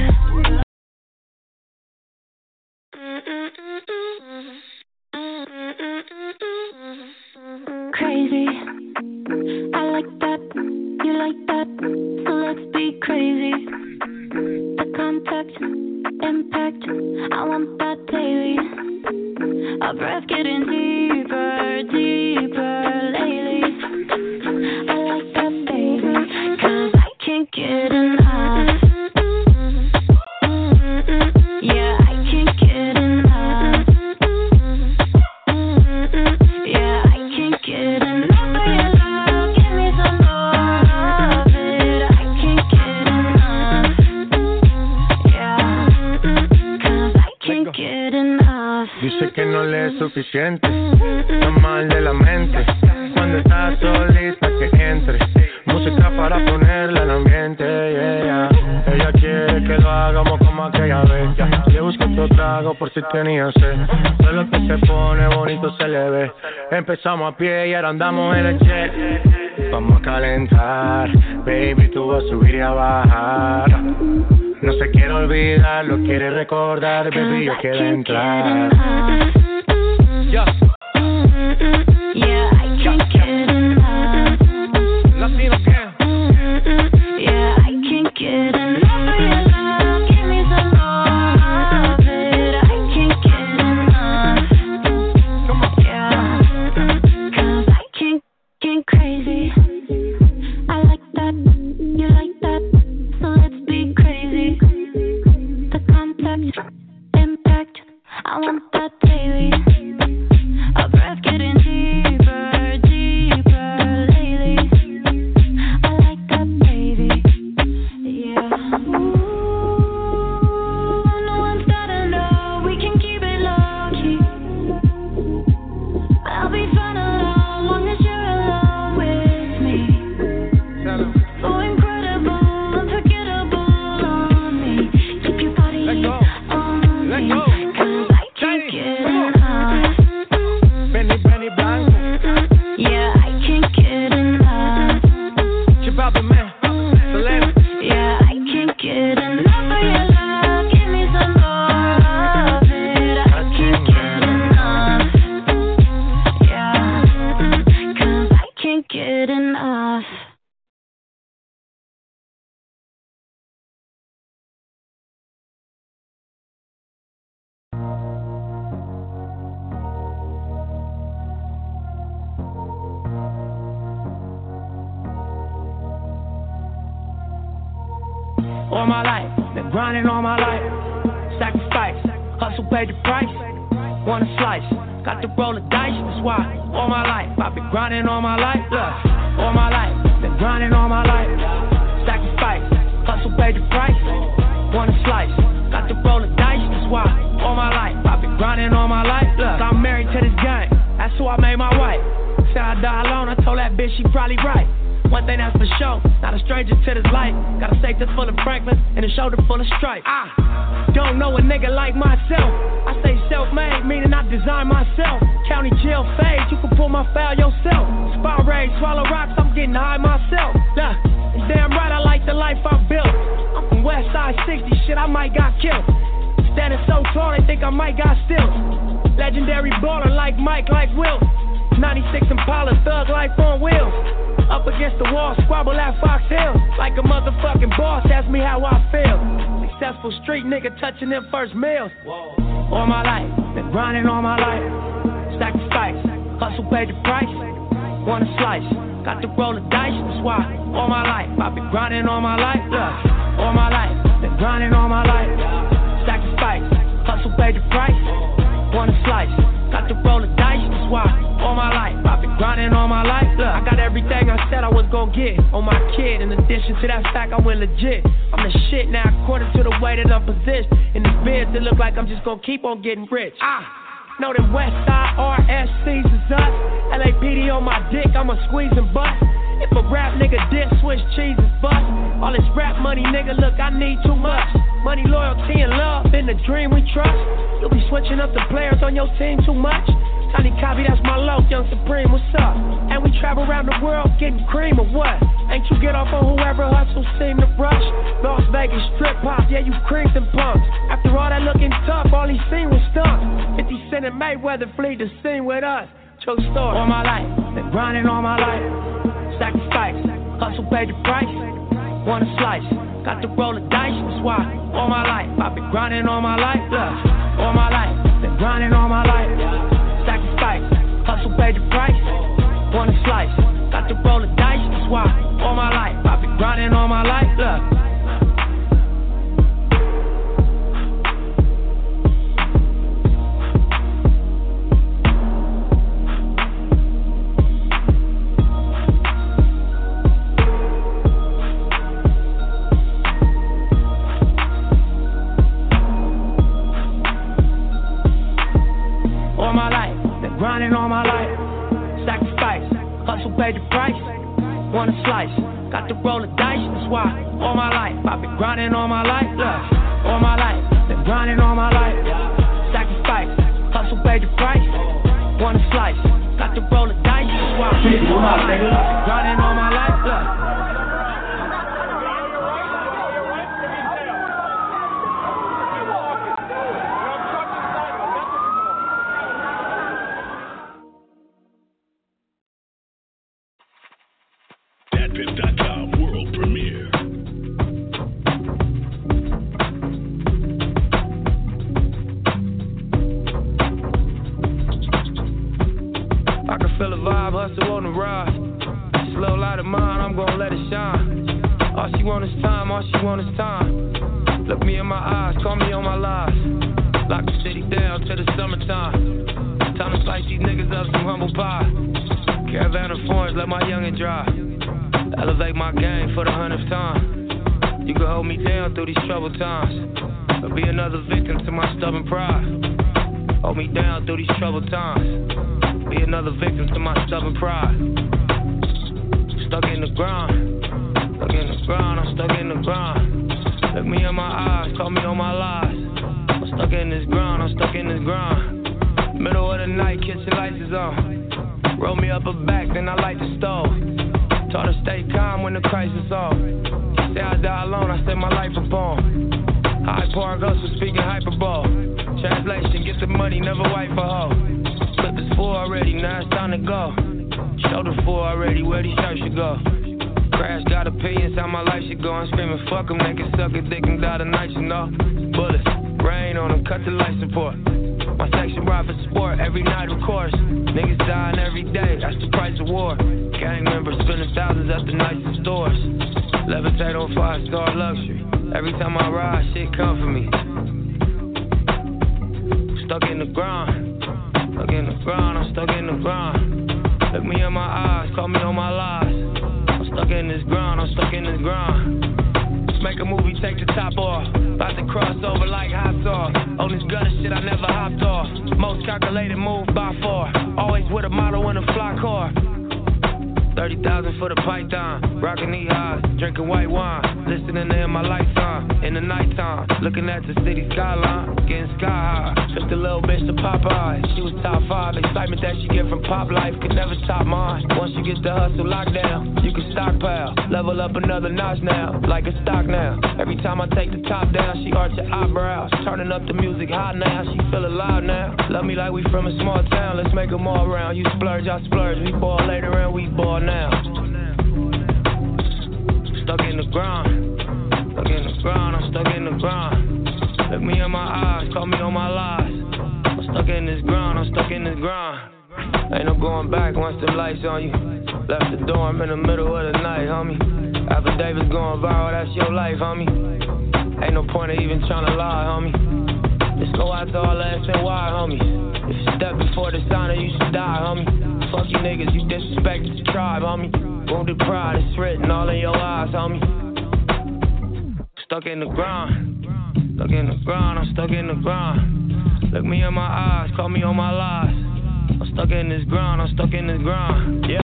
Crazy, I like that, you like that, so let's be crazy. The contact, impact, I want that daily. Our breath getting deeper, deeper lately. I like that, baby, 'cause I can't get enough. Yeah, I can't get enough. Yeah, I can't get enough of your love. Give me some more of it. I can't get enough. Yeah, 'cause I can't get enough. Dice que no le es suficiente, está mal de la mente. Cuando estás solita que entre, música para ponerla en ambiente, yeah. Ella quiere que lo hagamos como aquella vez, yeah. Le busco otro trago por si tenía sed. Solo que se pone bonito se le ve. Empezamos a pie y ahora andamos en el jet. Vamos a calentar, baby, tú vas a subir y a bajar. No se quiere olvidar, lo quiere recordar, baby, yo quiero entrar. Yeah. Yeah, I can't get enough. Latino again. Yeah, I can't get enough of your love. Give me some more of it. I can't get enough. Yeah, 'cause I can't crazy. I like that, you like that, so let's be crazy. The contact, impact, I want that daily. all my life. Been grinding all my life. Sacrifice, hustle paid the price. Want a slice, got to roll the dice. That's why all my life I've been grinding all my life. Look, all my life, been grinding all my life. Sacrifice, hustle paid the price. Want a slice, got to roll the dice. That's why all my life I've been grinding all my life. Look, I'm married to this game. That's who I made my wife. Said I die alone. I told that bitch she probably right. One thing that's for sure, not a stranger to this life. Got a safe that's full of Franklin and a shoulder full of stripes. I don't know a nigga like myself. I say self-made, meaning I design myself. County jail fade, you can pull my foul yourself. Spy raid, swallow rocks, I'm getting high myself. Look, damn right I like the life I built. I'm from West Side 60, shit I might got killed. Standing so tall, they think I might got stills. Legendary baller like Mike, like Will. 96 Impala, thug life on wheels. Up against the wall, squabble at Fox Hill. Like a motherfucking boss, ask me how I feel. Successful street nigga touching them first meals. All my life, been grinding all my life. Sacrifice, hustle paid the price. Want a slice, got to roll the dice. That's why all my life I've been grinding all my life. Look, all my life, been grinding all my life. Sacrifice, hustle paid the price. Want a slice, got to roll the dice. That's why all my life I've been grinding all my life. Look, I got everything I said I was gonna get on my kid. In addition to that fact, I went legit. I'm the shit now according to the way that I'm positioned. In the biz, it look like I'm just gonna keep on getting rich. Know that West Side RSCs is us. LAPD on my dick, I'ma squeeze and bust. If a rap nigga diss, Swiss cheese is bust. All this rap money, nigga, look, I need too much. Money, loyalty, and love, in the dream we trust. You'll be switching up the players on your team too much. Tiny copy, that's my low, Young Supreme, what's up? And we travel around the world getting cream or what? Ain't you get off on whoever hustles seem to rush? Las Vegas, strip pop, yeah, you creams and punks. After all that looking tough, all he seen was stunts. 50 Cent and Mayweather flee the scene with us. True story. All my life, been grinding all my life. Sacrifice, hustle paid the price. Want a slice, got to roll the dice. That's why all my life I've been grinding all my life. Look, all my life, been grinding all my life. Sacrifice, hustle paid the price. Want a slice, got to roll the dice. That's why all my life I've been grinding all my life. Look. Grinding all my life, sacrifice, hustle paid the price. Want a slice, got to roll the dice. That's why all my life I've been grinding all my life. Look, all my life, been grinding all my life. Sacrifice, hustle paid the price. Want a slice, got to roll the dice. That's why I've been grinding all my life. Look. DatPiff.com world premiere. I can feel the vibe, hustle on the ride. Slow light of mine, I'm gonna let it shine. All she want is time, all she want is time. Look me in my eyes, call me on my lies. Lock the city down till the summertime. Time to slice these niggas up some humble pie. Caravan of foreigns, let my youngin' drive. Elevate my game for the 100th time. You can hold me down through these troubled times, or be another victim to my stubborn pride. Hold me down through these troubled times, be another victim to my stubborn pride. Stuck in the grind, stuck in the grind, I'm stuck in the grind. Look me in my eyes, call me on my lies. I'm stuck in this grind, I'm stuck in this grind. Middle of the night, kitchen lights is on. Roll me up a back, then I light the stove. Taught her stay calm when the crisis on. Say I die alone, I set my life upon. High Park hustle, speaking hyperbole. Translation, get the money, never wipe a hoe. Clip is full already, now it's time to go. Shoulder full already, where these shirts should go. Crash got opinions, how my life should go. I'm screaming, fuck them, they can suck a dick and die tonight, you know. Bullets, rain on them, cut the life support. My section ride for sport, every night of course. Niggas dying every day, that's the price of war. Gang members spending thousands at the nicest stores. Levitate on 5-star luxury. Every time I ride, shit come for me. Stuck in the grind. Stuck in the grind, I'm stuck in the grind. Look me in my eyes, call me on my lies. I'm stuck in this grind, I'm stuck in this grind. Let's make a movie, take the top off. About to cross over like hot sauce. On this gutter shit, I never hopped off. Most calculated move by far. Always with a model in a fly car. 30,000 for the python. Rockin' knee highs, drinking white wine. Listening to In My Lifetime. In the nighttime, looking at the city skyline. Getting sky high. Took the little bitch to Popeye. She was top 5. Excitement that she get from pop life could never stop mine. Once you get the hustle locked down, you can stockpile. Level up another notch now, like a stock now. Every time I take the top down, she arch her eyebrows. Turning up the music high now, she feel alive now. Love me like we from a small town, let's make them all round. You splurge, I splurge. We ball later and we ball now. Stuck in the grind. Stuck in the grind, I'm stuck in the grind. Look me in my eyes, call me on my lies. I'm stuck in this grind, I'm stuck in this grind. Ain't no going back once the lights on you. Left the dorm in the middle of the night, homie. After Davis going viral, that's your life, homie. Ain't no point of even trying to lie, homie. Let's go out to all the SNY, homie. If you step before the sign, you should die, homie. Fuck you niggas, you disrespected the tribe, homie. Wounded pride, it's written all in your eyes, homie. Stuck in the grind. Stuck in the grind, I'm stuck in the grind. Look me in my eyes, call me on my lies. I'm stuck in this grind, I'm stuck in this grind. Yeah.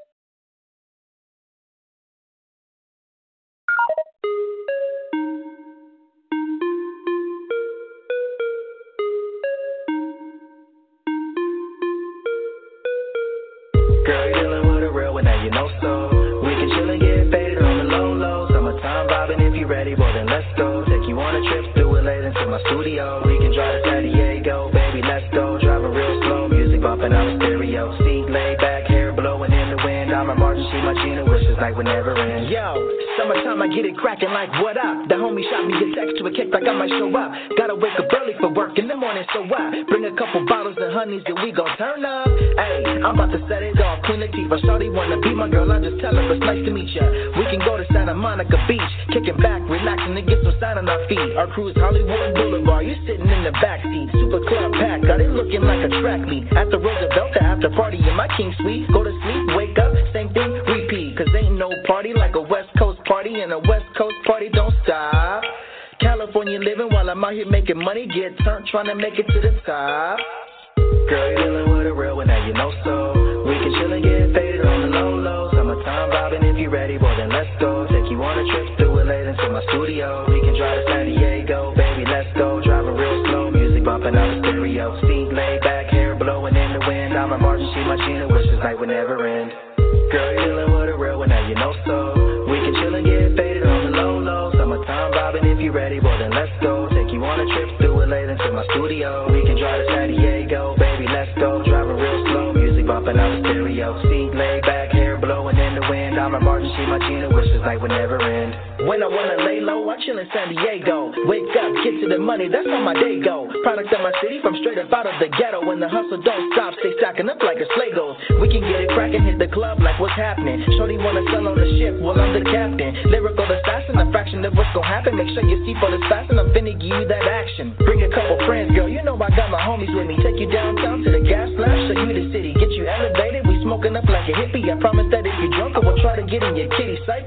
Girl, you dealing with a real one, now you know so. We can chill and get faded on the low low. Summertime vibing, if you ready, well then let's go. Take you on a trip, do it later to my studio. We can drive to San Diego, baby, let's go. Driving real slow, music bumping out the stereo. Seat laid back, hair blowing in the wind. I'm a Martin, she my Gina, wishes like would never end. Yo, summertime I get it cracking like what up? The homie shot me a text to a kick like I might show up. Gotta wake up early for work in the morning, so what? Bring a couple bottles of honeys and we gon' turn up. Hey, I'm about to set it off. Queen Latifah, shawty wanna be my girl, I just tell her it's nice to meet ya. We can go to Santa Monica Beach, kicking back, relaxing and get some sun on our feet. Our cruise Hollywood Boulevard, you sitting in the backseat. Super club pack, got it looking like a track meet. At the Roosevelt, the after party in my king suite. Go to sleep, wake up, same thing, repeat. Cause ain't no party like a West Coast party, and a West Coast party don't stop. California living while I'm out here making money, get turned trying to make it to the top. Girl, you dealing with a real one, now you know so. We can chill and get faded on the low low. Summertime vibing, if you ready, well then let's go. Take you on a trip, do it later to my studio. We can drive to San Diego, baby, let's go. Driving real slow, music bumping out the stereo. Seat laid back, hair blowing in the wind. I'm a Martin, she my Gina, wishes like would never end. Girl, you dealing with a real one, now you know so. We can chill and get faded on the low low. Summertime vibing, if you ready, well then let's go. Take you on a trip, do it later to my studio. We can drive to San Diego, baby, let's go. Driving real slow, music bumping out the stereo. Seat laid back, hair blowing in the wind. I'm a Martin, she my Gina, wishes like would never end. When I wanna lay low, I chill in San Diego. Wake up, get to the money, that's how my day go. Product of my city from straight up out of the ghetto. When the hustle don't stop, stay stacking up like a sleigh goes. We can get it crackin', hit the club like what's happening. Shorty wanna sell on the ship, well I'm the captain. Lyrical assassin, a fraction of what's gon' happen. Make sure your seatbelt is fastened, I'm finna give you that action. Bring a couple friends, girl, you know I got my homies with me. Take you downtown to the gas lamp, show you the city. Get you elevated, we smoking up like a hippie. I promise that if you drunk, I will try to get in your kitty psych.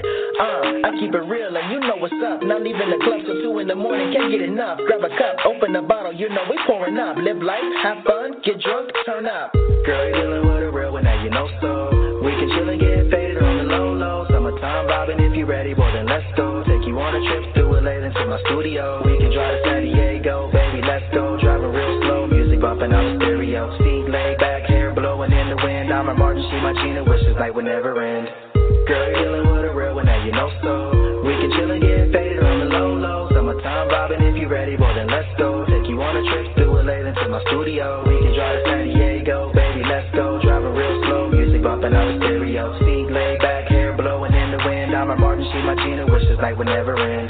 I keep it real and you know what's up. Not leaving the club till 2 in the morning, can't get enough. Grab a cup, open a bottle, you know we pouring up. Live life, have fun, get drunk, turn up. Girl, you dealing with a real one, now you know so. We can chill and get faded on the low low. Summertime vibing, if you ready, well then let's go. Take you on a trip, do it later to my studio. We can drive to San Diego, baby, let's go. Driving real slow, music bumping out the stereo. Seat laid back, hair blowing in the wind. I'm a Martin, she my Gina, wishes like would never end. Girl, you dealing with a real one, now you know so. We can chill and get faded on the low low. Summertime vibing, if you ready, well then let's go. Take you on a trip, do it later to my studio. We can drive to San Diego, baby, let's go. Driving real slow, music bumping out the stereo. Seat laid back, hair blowing in the wind. I'm a Martin, she my Gina, wishes like would never end.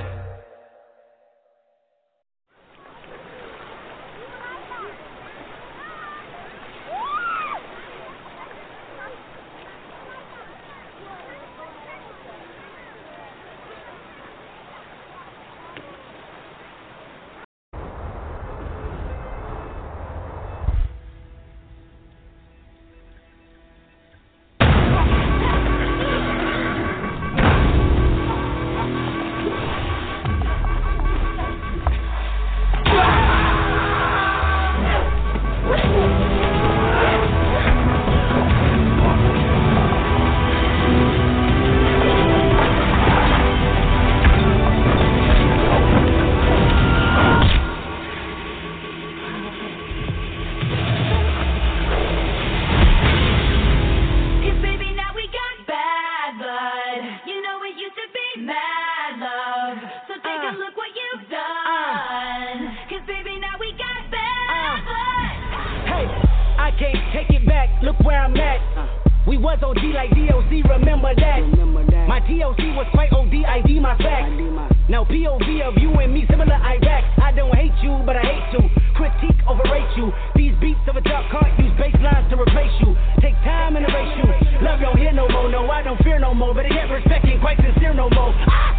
take it back, look where I'm at. We was OG like DOC, remember that. My DOC was quite OD, ID my facts. Now POV of you and me, similar Iraq. I don't hate you, but I hate to critique, overrate you. These beats of a dark heart use bass lines to replace you. Take time and erase you. Love don't hear no more, no, I don't fear no more. But I get respect ain't quite sincere no more. Oh,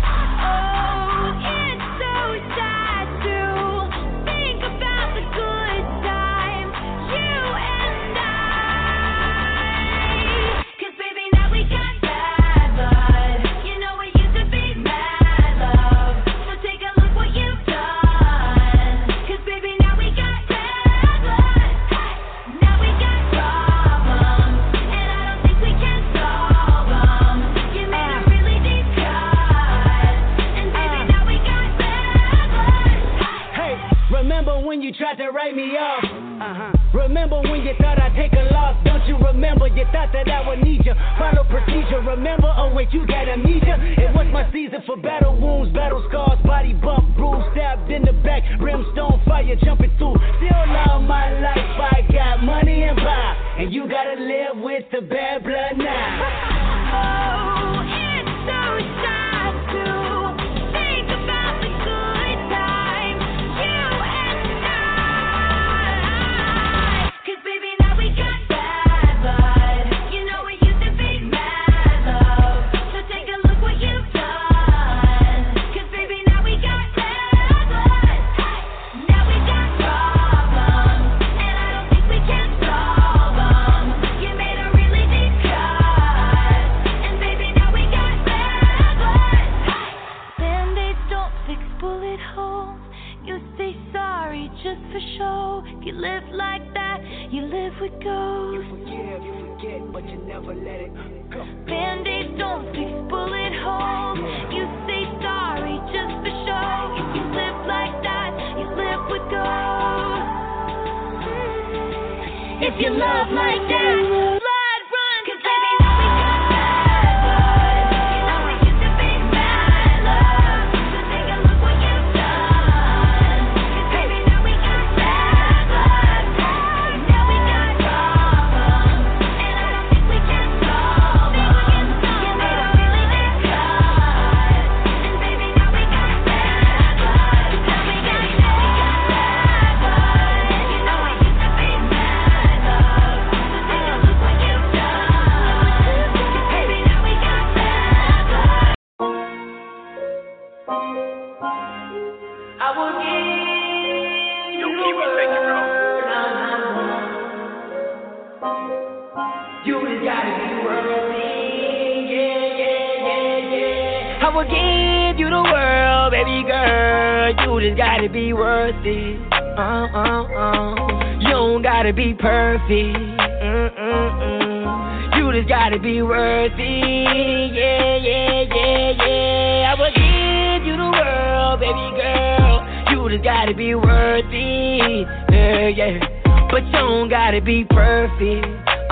it's so sad to think about the good times you and I. 'Cause baby, now we got bad blood. You know we used to be mad love. So take a look what you've done. 'Cause baby, now we got bad blood. Now we got problems, and I don't think we can solve them. You made a really deep cut, and baby, now we got bad blood. Hey, remember when you tried to write me off? Remember when you thought I'd take a loss? Don't you remember? You thought that I would need you. Follow procedure, remember? Oh wait, you got amnesia. It was my season for battle wounds, battle scars, body bump, bruise, stabbed in the back, brimstone fire jumping through. Still love my life, I got money and power, and you gotta live with the bad blood now. Oh, it's so sad to think about the good times you and I. 'Cause baby, now we got bad blood. You know we used to be mad love. So take a look what you've done. 'Cause baby, now we got bad blood. Now we got problems, and I don't think we can solve them. You made a really deep cut, and baby, now we got bad blood. Band-aids don't fix bullet holes. You say sorry just for show. If you live like that, you live with ghosts. You forget, but you never let it go. Band-aids don't fix bullet holes. You say sorry just for show. If you live like that, you live with ghosts. If you love like that, blood runs. 'Cause baby, now we got bad blood. You know we used to be mad love. So take a look what you've done. 'Cause baby, now we got bad blood. Now we got problems, and I don't think we can solve them. You made a really deep cut, and baby, now we got bad blood. Now we got bad blood. You know we used to be mad love. So take a look what you've done. 'Cause baby, now we got bad blood. I will give you the world. You just gotta be worthy. Yeah, yeah, yeah, yeah. I will give you the world, baby girl. You just gotta be worthy. You don't gotta be perfect. You just gotta be worthy. Yeah, yeah, yeah, yeah. I will give you the world, baby girl. You just gotta be worthy. Yeah, yeah. But you don't gotta be perfect.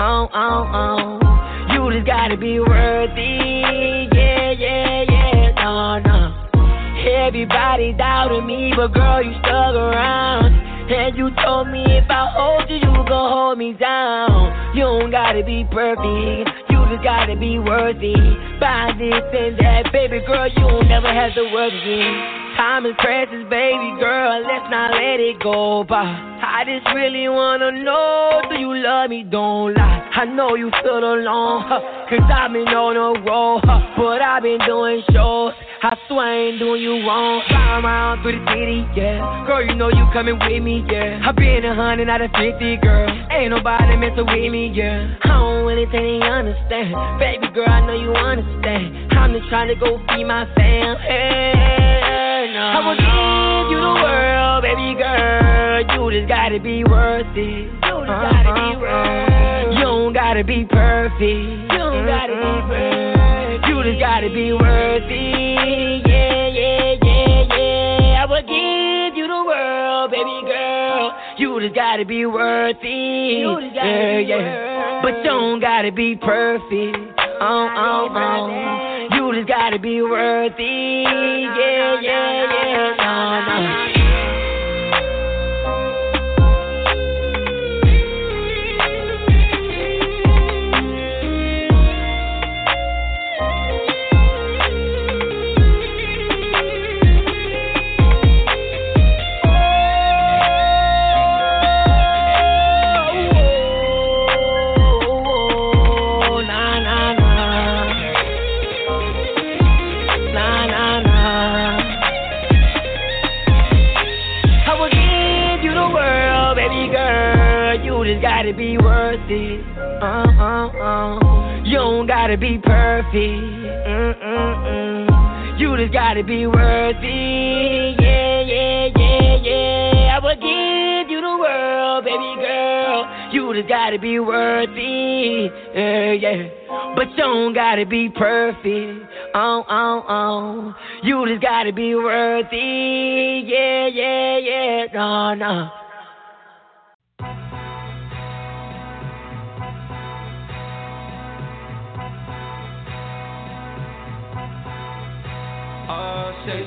You just gotta be worthy. Yeah, yeah, yeah. No, no. Everybody doubted me, but girl, you stuck around. And you told me if I hold you, you gon' hold me down. You don't gotta be perfect, you just gotta be worthy. By this and that, baby girl, you don't never have to work again. Time is precious, baby girl, let's not let it go by. I just really wanna know, do you love me? Don't lie. I know you feel alone, cause I've been on the road, but I've been doing shows. I swear I ain't doing you wrong. Flying around through the city, yeah. Girl, you know you coming with me, yeah. I been 100 out of 50, girl. Ain't nobody messing with me, yeah. I don't really think they understand. Baby girl, I know you understand. I'm just trying to go feed my fam. Hey, no, I will give you the world, baby girl. You just gotta be worth it. You just gotta be worth it. You don't gotta be perfect. You don't gotta be perfect. You just gotta be worthy. Yeah, yeah, yeah, yeah. I will give you the world, baby girl. You just gotta be worthy. You just gotta be worthy. But you don't gotta be perfect. You just gotta be worthy. Yeah, yeah, yeah. No, no. just gotta be worth it. You don't gotta be perfect. You just gotta be worth it. Yeah. I will give you the world, baby girl. You just gotta be worth it. Yeah. But you don't gotta be perfect. You just gotta be worth it. Yeah. No. Say,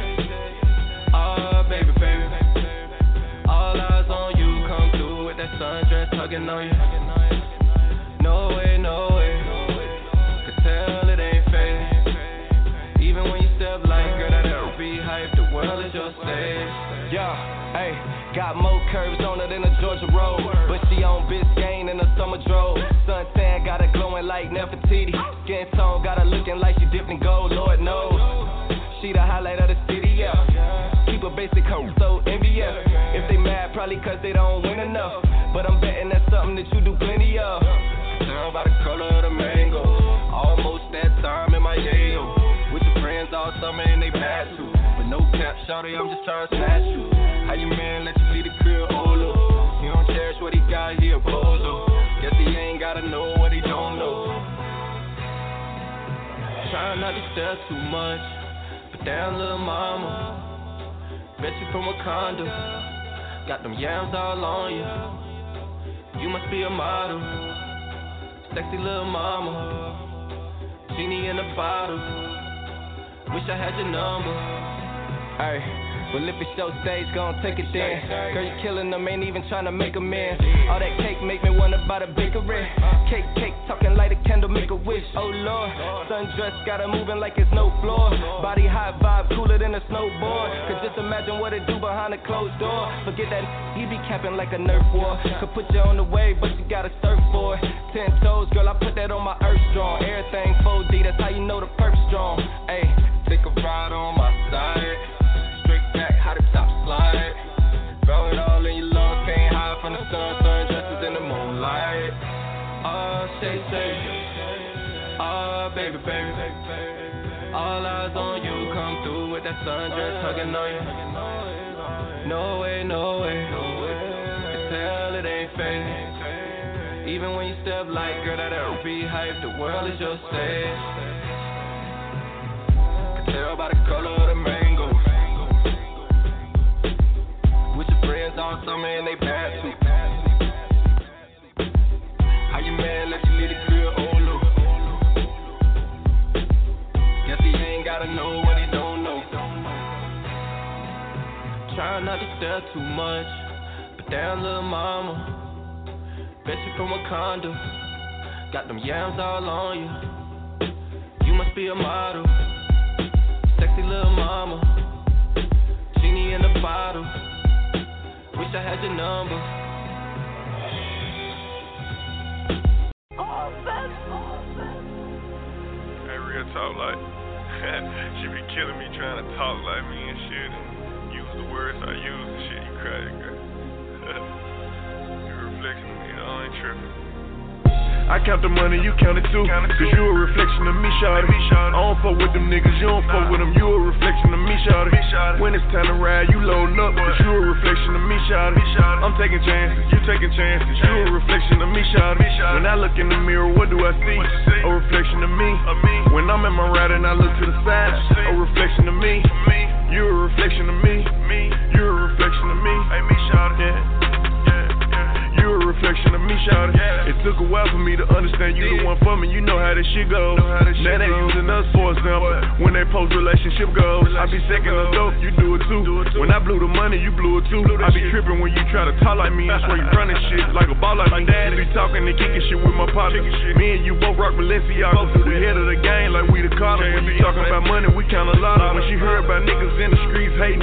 baby. All eyes on you, come through with that sundress tugging on you. No way. Could tell it ain't fake. Even when you step like, girl, that R&B hype, the world is your stage. Yeah, hey, got more curves on her than a Georgia road, but she on Biscayne in a summer drove. Suntan got her glowing like Nefertiti. Skin tone got her looking like she dipped in gold, Lord knows. She the highlight of the city, yeah. Keep a basic hoe, so envious. If they mad, probably cause they don't win enough. But I'm betting that's something that you do plenty of. Tell by the color of the mango. Almost that time in my Yale. With your friends all summer and they bad too. But no cap, shawty, I'm just trying to snatch you. How you man let you leave the crib, Olo? He don't cherish what he got, he a bozo. Guess he ain't gotta know what he don't know. Trying not to stare too much. Damn, little mama, bet you from Wakanda. Got them yams all on you. You must be a model. Sexy little mama, genie in a bottle. Wish I had your number. Ay, well if it's your stage, gon' take it then. Girl, you killing them, ain't even tryna make them in. All that cake make me wanna buy the bakery. Cake, talking like a candle, make a wish. Oh Lord, sundress got her moving like it's no floor. Body hot vibe, cooler than a snowboard. Could just imagine what it do behind a closed door. Forget that, he be capping like a Nerf war. Could put you on the wave, but you gotta surf for it. 10 toes, girl, I put that on my earth strong. Everything 4D, that's how you know the perk's strong. Ayy, take a ride on my side. Straight back, how the top slide. Throw it all in your lungs, can't hide from the sun. Sundresses in the moonlight. Say, baby. All eyes on you, come through with that sundress hugging on you. No way. Could tell it ain't fake. Even when you step like, girl, that R&B hype, the world is your stage. Could tell by the color of the mango. With your friends all summer and they bad too. How you man let you leave the crib, Olo? Guess he ain't gotta know what he don't know. Trying not to stare too much, but damn little mama, bet you from Wakanda. Got them yams all on you. You must be a model. Sexy little mama, genie in a bottle. Wish I had your number. Hey, real talk, like, she be killing me trying to talk like me and shit, and use the words I use and shit. You crazy, girl. You're a reflection of me, I ain't tripping. I count the money, you count it too. Cause you a reflection of me, shawty. I don't fuck with them niggas, you don't fuck with them. You a reflection of me, shawty. When it's time to ride, you loading up. Cause you a reflection of me, shawty. I'm taking chances, you taking chances. You a reflection of me, shawty. When I look in the mirror, what do I see? A reflection of me. When I'm in my ride and I look to the side, a reflection of me. You a reflection of me. You a reflection of me. Hey, me, shawty. Yeah. You a reflection of me, shawty. It took a while for me to understand you the one for me. You know how this shit goes. Now they using us for example. When they post relationship goals, I be second or dope, you do it too. When I blew the money, you blew it too. I be tripping when you try to talk like me. I swear you running shit like a ball like my dad. Be talking and kicking shit with my partner. Me and you both rock Balenciaga. We head of the game like we the Carters. When you talking about money, we count a lot. When she heard about niggas in the streets hating, she be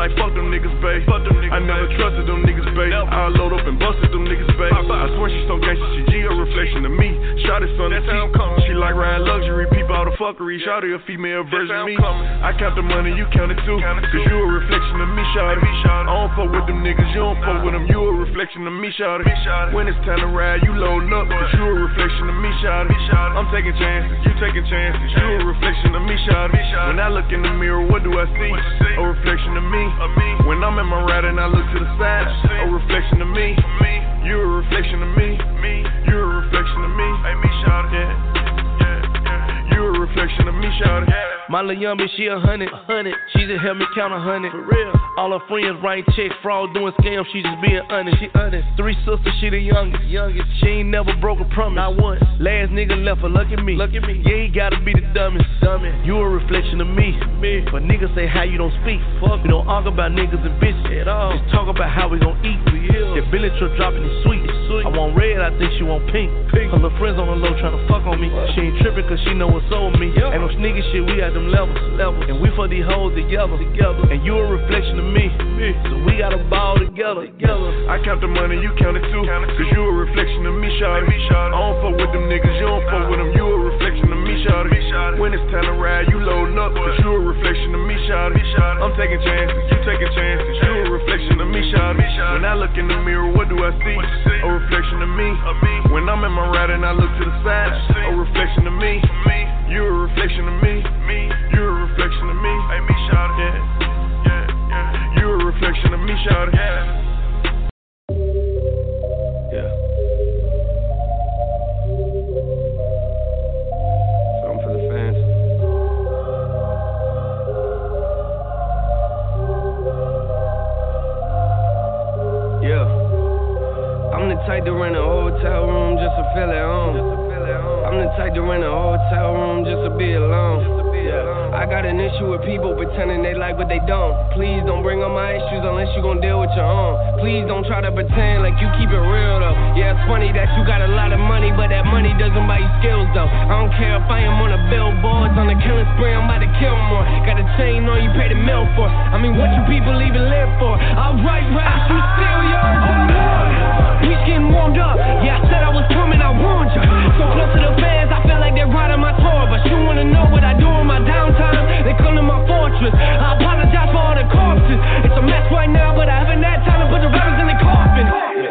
like fuck them niggas, babe. I never trusted them niggas, babe. I load up and busted them niggas, babe. I swear she so gangsta, she G a reflection of me. Shot it son, she like riding luxury, people all the fuckery. Shot her a female version of me. I count the money, you count it too. Cause you a reflection of me, shawty. I don't fuck with them niggas, you don't fuck with them. You a reflection of me, shawty. When it's time to ride, you loading up. Cause you a reflection of me, shawty. I'm taking chances, you taking chances. You a reflection of me, shawty. When I look in the mirror, what do I see? A reflection of me. When I'm in my ride and I look to the side, a reflection of me. You a reflection of me. You a reflection of me. Hey, me, shawty. Yeah. You a reflection of me, shawty. My little young bitch, she 100. She just helped me count 100. For real. All her friends writing checks, fraud doing scams. She just being honest. She honest. 3 sisters, she the youngest. She ain't never broke a promise. Not once. Last nigga left her. Look at me. Yeah, he gotta be the dumbest. You a reflection of me. But niggas say how you don't speak. Fuck. We don't argue about niggas and bitches at all. Just talk about how we gon' eat. That Billy truck dropping is sweet. I want red, I think she want pink. Her little friends on the low tryna fuck on me. She ain't trippin' cause she know what's over me. Ain't no sneaky shit, we got them levels. And we for these hoes together. And you a reflection of me. So we got a ball together. I count the money, you count it too. Cause you a reflection of me, shawty. I don't fuck with them niggas, you don't fuck with them. You a reflection of me, shawty. When it's time to ride, you loading up. Cause you a reflection of me, shawty. I'm taking chances, you taking chances. You a reflection of me, shawty. When I look in the mirror, what do I see? A reflection of me. When I'm in my ride and I look to the side, a reflection of me. You a reflection of me. You a reflection of me. Hey, me, shawty. Yeah. You a reflection of me, shawty. Yeah. Something for the fans. Yeah. I'm the type to rent a hotel room just to feel at home. I'm the type to rent a hotel room just to be alone. Yeah. I got an issue with people pretending they like what they don't. Please don't bring up my issues unless you gon' deal with your own. Please don't try to pretend like you keep it real though. Yeah, it's funny that you got a lot of money, but that money doesn't buy you skills though. I don't care if I am on the billboards, on the killing spree, I'm about to kill more. Got a chain on you, pay the mill for. I mean, what you people even live for? I'll write raps, you steal yours. Oh Lord, we getting warmed up. Yeah, I said I was coming, I warned you. So close to the fans, I feel like they're riding my tour. But you wanna know what I do in my downtime? They come to my fortress. I apologize for all the corpses. It's a mess right now, but I haven't had time to put the rappers in the coffin.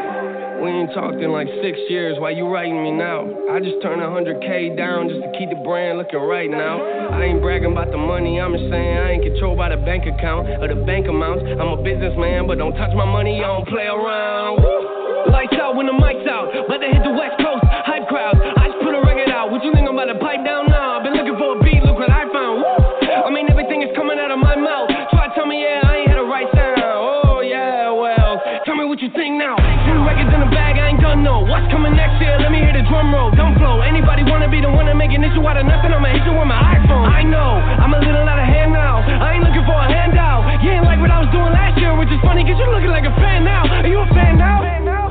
We ain't talked in like 6 years. Why you writing me now? I just turned 100K down just to keep the brand looking right now. I ain't bragging about the money, I'm just saying I ain't controlled by the bank account or the bank amounts. I'm a businessman, but don't touch my money, I don't play around. Lights out when the mic's out, but they hit the West Coast, hype crowds. I just put a record out, what you think I'm about to pipe down now? I've been looking for a beat, look what I found. I mean everything is coming out of my mouth. Try to tell me, yeah, I ain't had a right sound. Oh yeah, well, tell me what you think now. 2 records in the bag, I ain't done no. What's coming next year? Let me hear the drum roll. Don't flow. Anybody wanna be the one to make an issue out of nothing? I'ma hit you with my iPhone. I know, I'm a little out of hand now. I ain't looking for a handout. You ain't like what I was doing last year, which is funny cause you're looking like a fan now. Are you a fan now?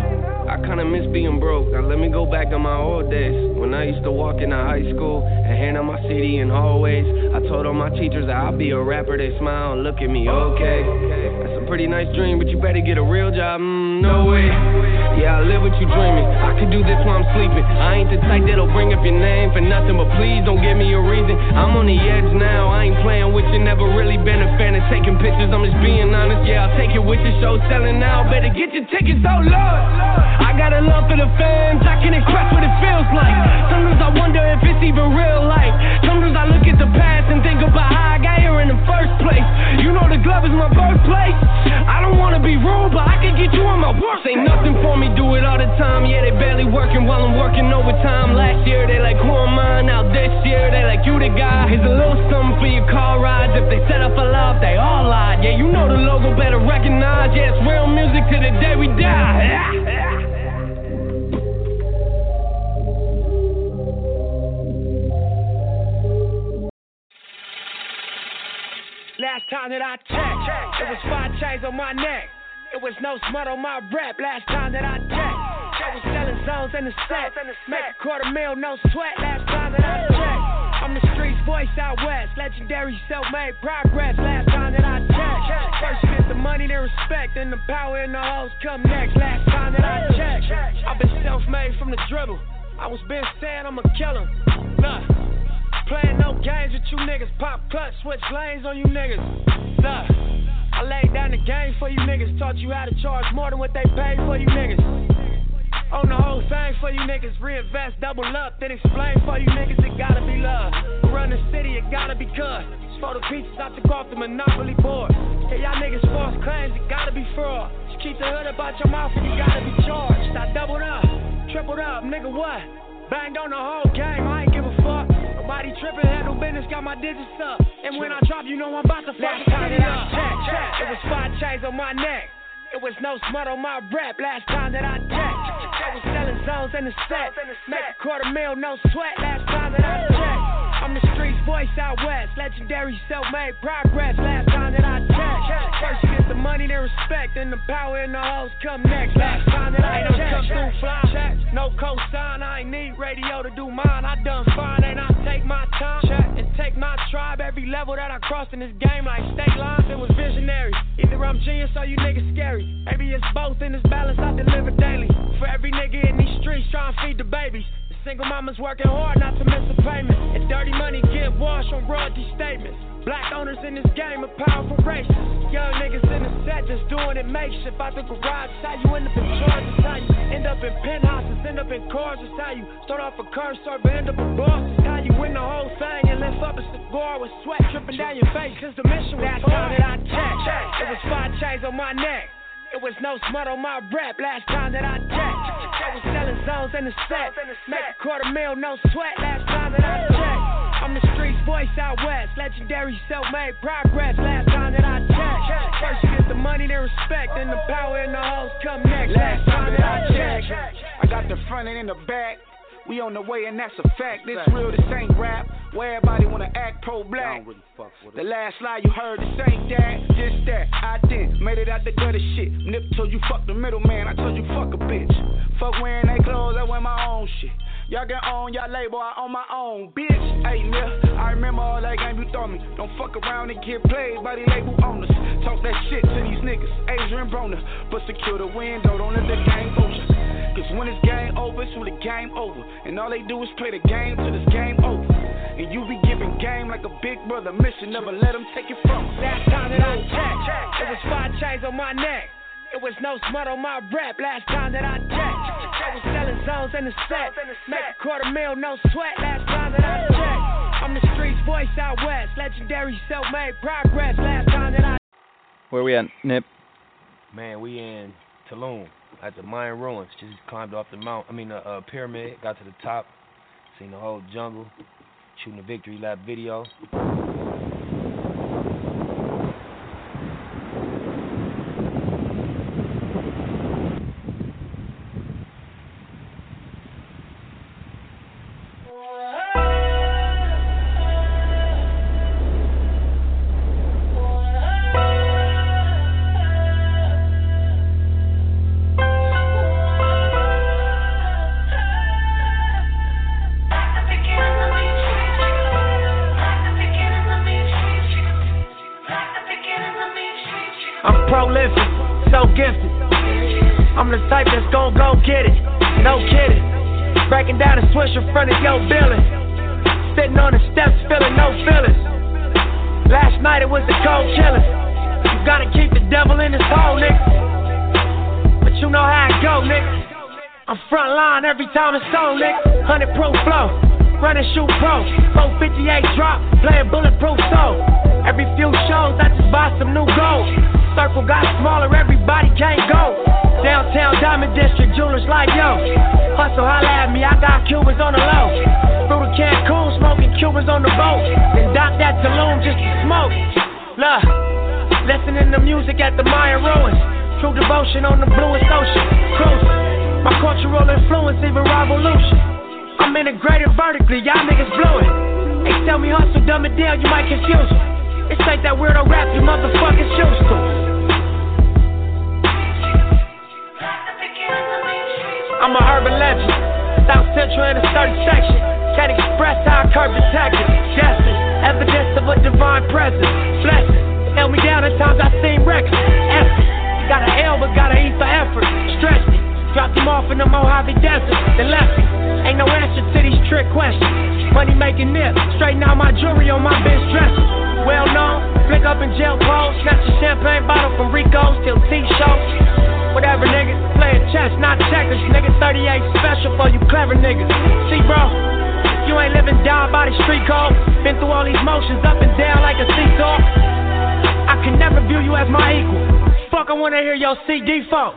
I kinda miss being broke. Now let me go back to my old days when I used to walk into high school and hand out my CD in hallways. I told all my teachers that I'll be a rapper. They smile and look at me, okay. That's a pretty nice dream, but you better get a real job. No way. Yeah, I live what you dreaming. I could do this while I'm sleeping. I ain't the type that'll bring up your name for nothing, but please don't give me a reason. I'm on the edge now. I ain't playing with you. Never really been a fan of taking pictures. I'm just being honest. Yeah, I'll take it with your show selling now. Better get your tickets, oh Lord. I got a love for the fans, I can express what it feels like. Sometimes I wonder if it's even real life. Sometimes I look at the past and think about how I got here in the first place. You know the glove is my birthplace. I don't wanna be rude, but I can get you on my work. Say nothing for me, do it all the time. Yeah, they barely working while I'm working overtime. Last year they like, who am I? Now this year they like, you the guy. Here's a little something for your car rides. If they set up for love, they all lied. Yeah, you know the logo better recognize. Yeah, it's real music to the day we die. Last time that I checked, it was 5 chains on my neck. It was no smut on my rep. Last time that I checked, I was selling zones in the set. Make a $250,000, no sweat. Last time that I checked, I'm the streets voice out west. Legendary self-made progress. Last time that I checked, first fit the money than respect, and the power and the hoes come next. Last time that I checked, I've been self-made from the dribble. I was been saying I'ma kill him. Nah, playing no games with you niggas. Pop clutch, switch lanes on you niggas. Nah, I laid down the game for you niggas. Taught you how to charge more than what they paid for you niggas. On the whole thing for you niggas. Reinvest, double up, then explain for you niggas. It gotta be love. Run the city, it gotta be cut. For the pieces I took off the Monopoly board. Hey, y'all niggas false claims, it gotta be fraud. Just keep the hood about your mouth and you gotta be charged. I doubled up, tripled up, nigga what? Banged on the whole game, I ain't give a fuck. Nobody tripping, handle business, got my digits up. And when I drop, you know I'm about to fuck the city up. It was 5 chains on my neck. It was no smut on my rap last time that I checked. I was selling zones in the set. Make a $250,000, no sweat last time that I checked. I'm the streets voice out west. Legendary self-made progress last time that I checked. First you get the money, then respect, and the power and the hoes come next. Last time that I checked. Through fly check, no cosign. I ain't need radio to do mine. I done fine and I take my time and take my tribe. Every level that I crossed in this game like state lines, it was visionary. Either I'm genius or you niggas scary. Maybe it's both in this balance I deliver daily. For every nigga in these streets trying to feed the babies. The single mama's working hard not to miss a payment. And dirty money get washed on royalty statements. Black owners in this game are powerful races. Young niggas in the set just doing it makeshift. Out the garage, it's how you end up in charge. It's how you end up in penthouses, end up in cars. It's how you start off a curb server, end up a boss. It's how you win the whole thing and lift up a cigar with sweat dripping down your face. Cause the mission was last time that I checked. It was 5 chains on my neck. It was no smut on my rap last time that I checked. I was selling zones in the set. Make a $250,000, no sweat last time that I checked. I'm the streets voice out west. Legendary self-made progress last time that I checked. First you get the money, then respect, and the power and the hoes come next. Last time that I checked. I got the front and in the back. We on the way and that's a fact. This real, this ain't rap. Where everybody wanna act pro-black. The last lie you heard, this ain't that, just that. I did, made it out the gutter shit. Nip told you fuck the middleman, I told you fuck a bitch. Fuck wearing they clothes, I wear my own shit. Y'all get on y'all label, I own my own bitch. Hey, nigga, I remember all that game you throw me. Don't fuck around and get played by the label owners. Talk that shit to these niggas, Adrian Broner. But secure the window, don't let the game fool you. Cause when it's game over, it's when the game over. And all they do is play the game till it's game over. And you be giving game like a big brother mission, never let them take it from us. Last time that I checked, it was 5 chains on my neck. It was no smut on my rap last time that I checked. I was selling zones in the set. Make a $250,000, no sweat last time that I checked. I'm the streets voice out west. Legendary self-made progress last time that I. Where we at, Nip? Man, we in Tulum at the Mayan ruins. Just climbed off the pyramid, got to the top, seen the whole jungle, shooting a victory lap video. In front of your building, sitting on the steps, feeling no feelings. Last night it was the cold killing. You gotta keep the devil in his hole, nigga. But you know how it go, nigga. I'm front line every time it's on, nigga. 100 proof flow, running shoot pro. 458 drop, playing bulletproof soul. Every few shows I just buy some new gold. Circle got smaller, everybody can't go. Downtown Diamond District, jewelers like yo. Hustle, holla at me, I got Cubans on the low. Through the Cancun, smoking Cubans on the boat. Then dock that Tulum just to smoke. Look, listening to music at the Mayan ruins. True devotion on the bluest ocean. Cruising, my cultural influence, even revolution. I'm integrated vertically, y'all niggas blew it. They tell me hustle, dumb it down, you might confuse them. It's like that weirdo rap you motherfuckers choose to. I'm a urban legend, South Central in a certain section. Can't express how I curb detected. Justice, evidence of a divine presence. Blessings, held me down at times I seem reckless. up in jail clothes, snatch a champagne bottle from Rico's till T-shows. Whatever, nigga, playing chess, not checkers. Nigga, 38 special for you clever niggas. See, bro, you ain't living down by the street code. Been through all these motions up and down like a seesaw. I can never view you as my equal. Fuck, I wanna hear your CD folk.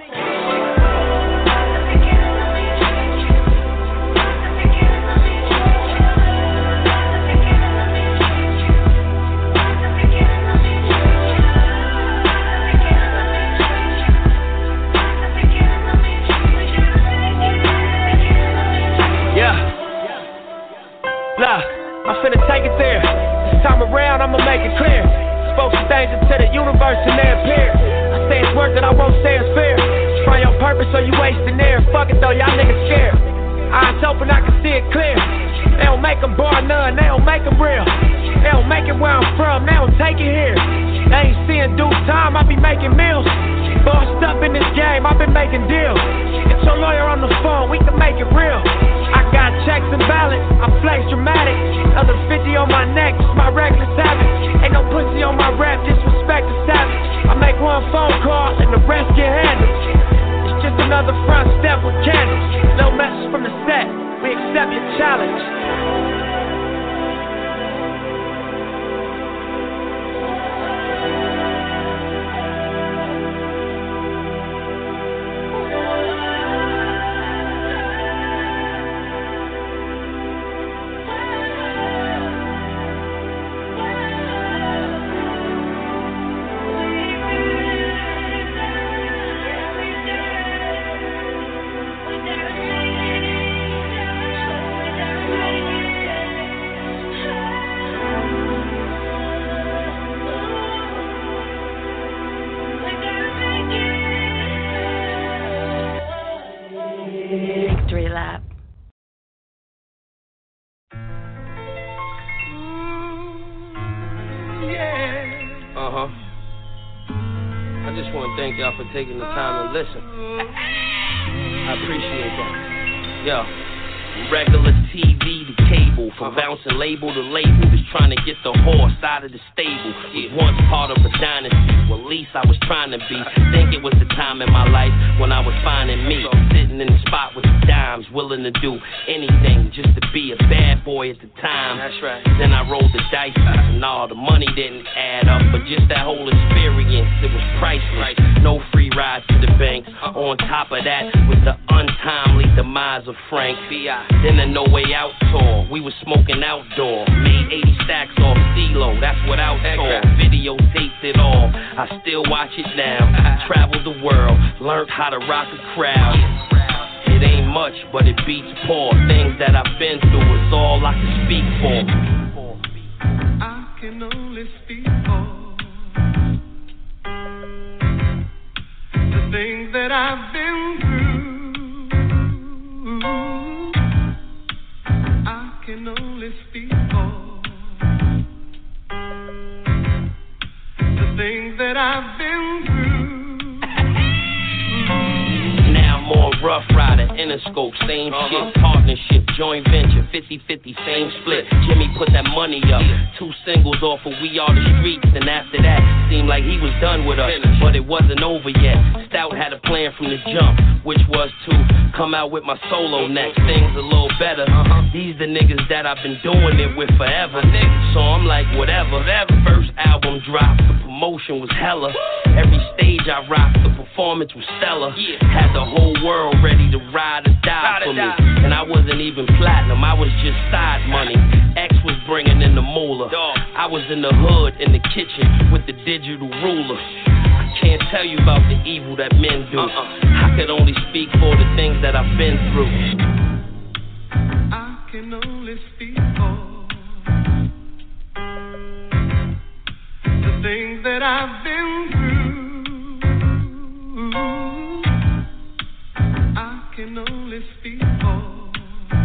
I'm finna take it there. This time around, I'ma make it clear. Spoke some things into the universe and they appear. I say it's worth it, I won't say it's fair. Find your purpose or you wasting air. Fuck it though, y'all niggas scared. Eyes open, I can see it clear. They don't make them bar none, they don't make them real. They don't make it where I'm from, they don't take it here. They ain't seeing due time, I be making meals. Bossed up in this game, I've been making deals. Get your lawyer on the phone, we can make it real. I got checks and balance, I flex dramatic. Another 50 on my neck, it's my reckless habit. Ain't no pussy on my rap, disrespect the savage. I make one phone call and the rest get handled. It's just another front step with candles. No message from the set, we accept your challenge. For taking the time to listen. I appreciate that. Yo, regular TV to cable, from bouncing label to label, just trying to get the horse out of the stable. Was once part of a dynasty, well at least I was trying to be. Think it was the time in my life when I was finding me, sitting in the spot with the dimes, willing to do anything just to be a bad boy at the time. That's right. Then I rolled the dice, and all the money didn't add up, but just that whole experience, it was priceless. No free rides to the bank. On top of that, with the untimely demise of Frank. Then a No Way Out tour, we was smoking outdoor. Made 80 stacks off CeeLo, that's without tour. Videotaped it all, I still watch it now. Traveled the world, learned how to rock a crowd. It ain't much, but it beats poor. Things that I've been through is all I can speak for. I can only speak for the things that I've been through. I can only speak for the things that I've been through. Now I'm on Rough Rider, Interscope, same shit, partnership, joint venture, 50-50, same split. Jimmy put that money up, 2 singles off of We Are the Streets, and after that, seemed like he was done with us, but it wasn't over yet. Stout had a plan from the jump, which was to come out with my solo next. Things a little better. These the niggas that I've been doing it with forever. So I'm like, whatever. First album dropped, the promotion was hella. Every stage I rocked, the performance was stellar. Had the whole world ready to ride or die for me. And I wasn't even platinum, I was just side money. X was bringing in the moolah. I was in the hood, in the kitchen, with the digital ruler. I can't tell you about the evil that men do. I could only speak for the things that I've been through. I can only speak for the things that I've been through. I can only speak for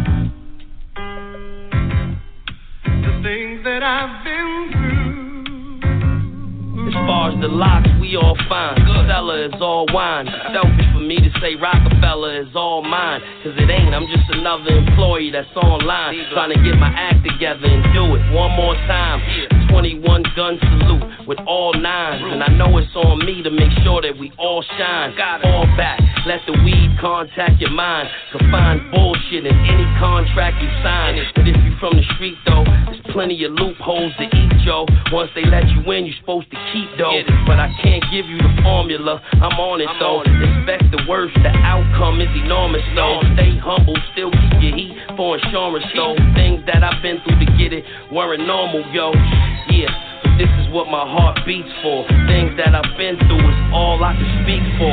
the things that I've been through. As far as the locks, we all fine. Stella is all wine. Selfish for me to say Rockefeller is all mine. Cause it ain't, I'm just another employee that's online. Trying to get my act together and do it one more time. 21 gun salute with all nines. And I know it's on me to make sure that we all shine. Fall back, let the weed contact your mind. Can find bullshit in any contract you sign. But if you from the street though, there's plenty of loopholes to eat, Joe. Once they let you in, you're supposed to keep though. But I can't give you the formula, I'm on it though. Expect the worst, the outcome is enormous though. Stay humble, still keep your heat for insurance though. Things that I've been through to get it weren't normal, yo. Yeah, but this is what my heart beats for. Things that I've been through is all I can speak for.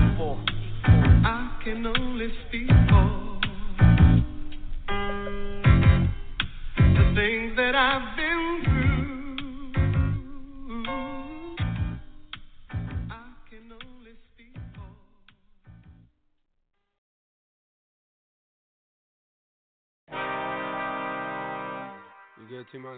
I can only speak for the things that I've been through. I can only speak for. You good, T-Money?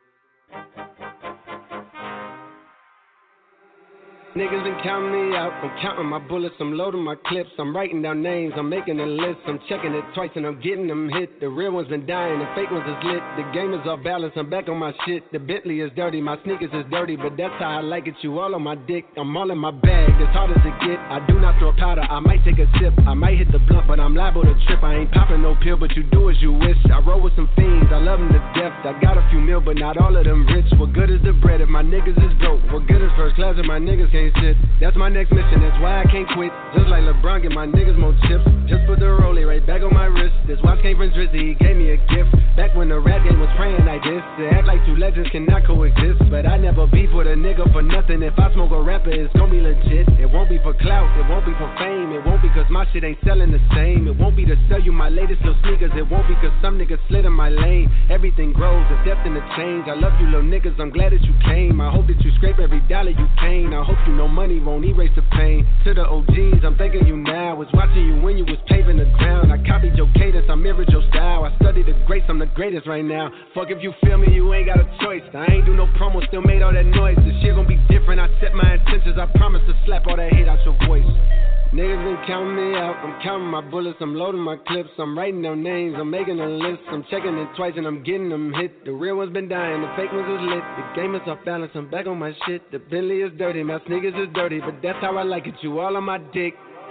Niggas been counting me out, I'm counting my bullets, I'm loading my clips, I'm writing down names, I'm making a list, I'm checking it twice and I'm getting them hit. The real ones been dying, the fake ones is lit, the game is off balance, I'm back on my shit. The Bentley is dirty, my sneakers is dirty, but that's how I like it, you all on my dick, I'm all in my bag, as hard as it get. I do not throw powder, I might take a sip, I might hit the blunt, but I'm liable to trip. I ain't popping no pill, but you do as you wish. I roll with some fiends, I love them to death, I got a few mil, but not all of them rich. What good is the bread if my niggas is broke? What good is first class if my niggas can't sit? That's my next mission, that's why I can't quit. Just like LeBron, get my niggas more chips. Just put the rollie right back on my wrist. This watch came from Drizzy, he gave me a gift. Back when the rap game was praying like this. To act like two legends cannot coexist. But I never beef with a nigga for nothing. If I smoke a rapper, it's gon' be legit. It won't be for clout, it won't be for fame. It won't be cause my shit ain't selling the same. It won't be to sell you my latest little sneakers. It won't be cause some niggas slid in my lane. Everything grows, there's depth in the change. I love you little niggas, I'm glad that you came. I hope that you scrape every dollar you came. I hope you know money won't erase the pain. To the OGs, I'm thanking you now. Was watching you when you was paving the ground. I copied your cadence, I mirrored your style. I studied the greats, I'm the greatest right now. Fuck if you feel me, you ain't got a choice. I ain't do no promo, still made all that noise. This shit gon' be different, I set my intentions. I promise to slap all that hate out your voice. Niggas been counting me out, I'm counting my bullets, I'm loading my clips, I'm writing down names, I'm making a list, I'm checking it twice and I'm getting them hit. The real ones been dying, the fake ones is lit, the game is off balance, I'm back on my shit. The Bentley is dirty, my sneakers is dirty, but that's how I like it, you all on my dick.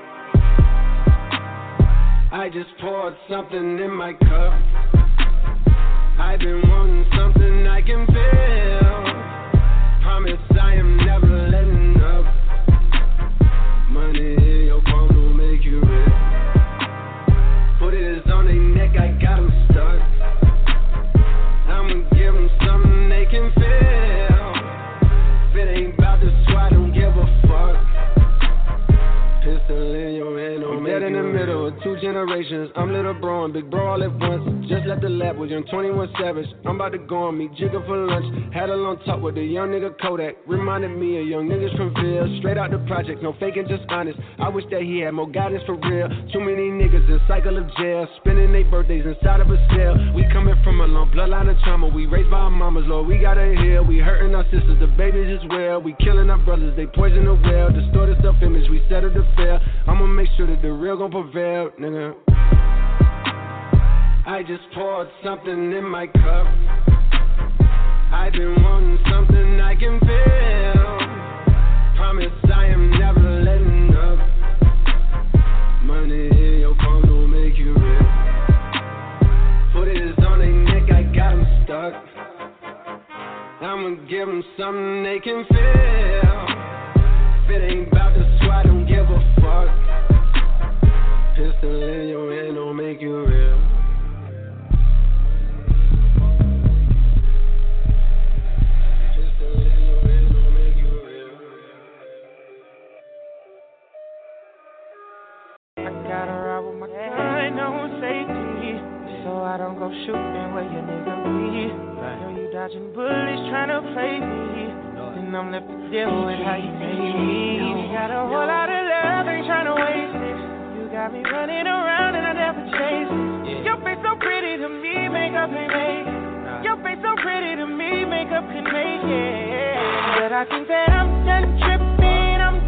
I just poured something in my cup, I've been wanting something I can feel. Promise I am never letting up. Money in your phone will make you rich. Put it on their neck, I got them stuck. I'ma give them something they can feel. If it ain't about the swat, don't give a fuck. Pistol in your hand, I'm dead in the middle of two generations. I'm little bro and big bro all at once. Just left the lab with young 21 Savage. I'm about to go on me, jigger for lunch. Had a long talk with the young nigga Kodak. Reminded me of young niggas from Ville. Straight out the project, no faking, just honest. I wish that he had more guidance for real. Too many niggas in cycle of jail, spending their birthdays inside of a cell. We coming from a long bloodline of trauma. We raised by our mamas, Lord, we gotta heal. We hurting our sisters, the babies as well. We killing our brothers, they poison the well. Distorted self-image, we settle the fail. I'ma make sure that the real gon' prevail, nigga. I just poured something in my cup. I've been wanting something I can feel. Promise I am never letting up. Money in your phone will make you rich. Put it on their neck, I got them stuck. I'ma give them something they can feel. If it ain't about the swat, don't give a fuck. Pistol in your hand don't make you real. I don't go shooting where your nigga be. Know you dodging bullets trying to play me. And I'm left to deal with how you make me. You got a whole lot of love, ain't trying to waste it. You got me running around and I never chase it. Your face so pretty to me, makeup ain't make it. Your face so pretty to me, makeup can make it. But I think that I'm done tripping, I'm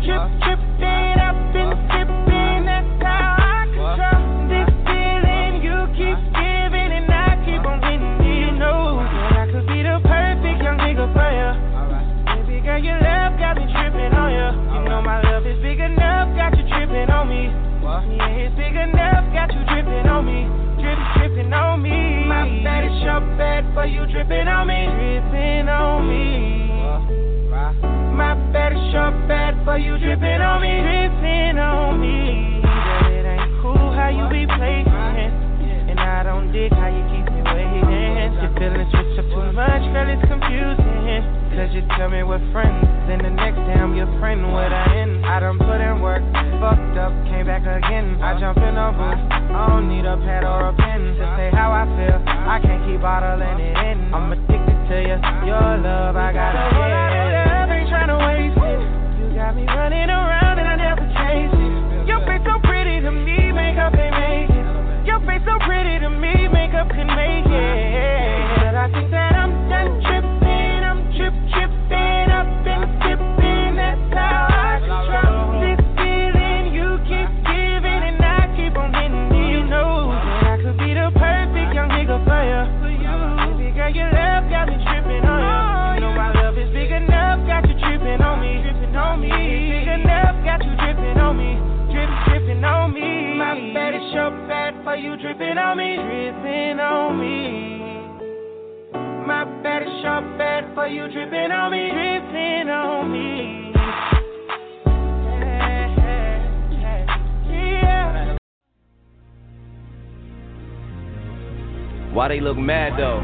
big enough, got you dripping on me. Dripping on me. My bed is your bed for you dripping on me. Dripping on me. My bed is your bed for you dripping on me. Dripping on me. Girl, it ain't cool how you be playing. And I don't dig how you keep me waiting. Your feelings switch up too much, girl, it's confusing. Cause you tell me we're friends, then the next day I'm your friend, what I end. I done put in work, fucked up, came back again. I jump in a booth, I don't need a pad or a pen to say how I feel. I can't keep bottling it in. I'm addicted to you, your love, I gotta get. I ain't tryna waste it. You got me running around and I never chase it. Your face so pretty to me, makeup ain't make it. Your face so pretty to me, makeup can make it. But I think that I'm done tripping, I'm tripping, I've been tipping. That's how I control this feeling you keep giving, and I keep on getting it. You know that I could be the perfect young nigga for you. Baby girl, your love got me tripping on you. You know my love is big enough, got you tripping on me. Big enough, got you dripping on me. Dripping on me. My bed is your bed for you dripping on me. Dripping on me. My bed is your bed for you dripping on me. Dripping on me. Yeah. Why they look mad though?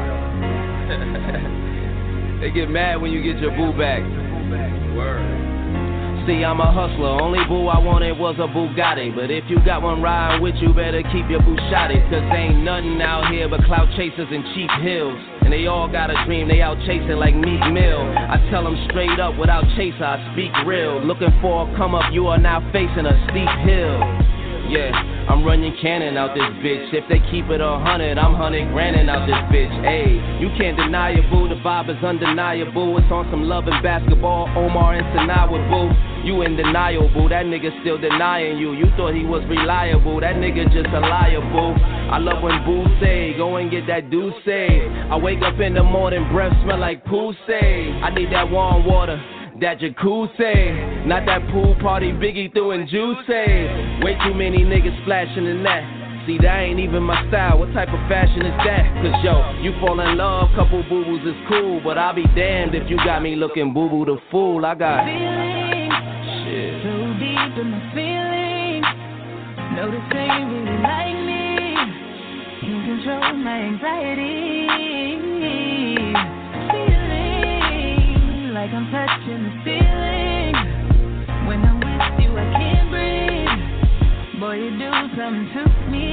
They get mad when you get your boo back. Word. See, I'm a hustler, only boo I wanted was a Bugatti. But if you got one riding with you, better keep your boo shotted. Cause ain't nothing out here but clout chasers and cheap hills. And they all got a dream, they out chasing like Meek Mill. I tell them straight up, without chaser, I speak real. Looking for a come up, you are now facing a steep hill. Yeah, I'm running cannon out this bitch. If they keep it 100, I'm 100 grand out this bitch. Ayy, you can't deny it, boo. The vibe is undeniable. It's on some love and basketball. Omar and Sanaa with boo. You in denial, boo. That nigga still denying you. You thought he was reliable. That nigga just a liar, boo. I love when boo say, go and get that douce. I wake up in the morning, breath smell like poo say. I need that warm water. That jacuzzi, not that pool party Biggie threw in Juicy. Way too many niggas splashing in that. See, that ain't even my style. What type of fashion is that? Cause yo, you fall in love, couple boo-boos is cool. But I'll be damned if you got me looking boo-boo the fool. I got feelings, shit. So deep in my feelings. Notice they really like me. Can control my anxiety. Like I'm touching the ceiling. When I'm with you, I can't breathe. Boy, you do something to me.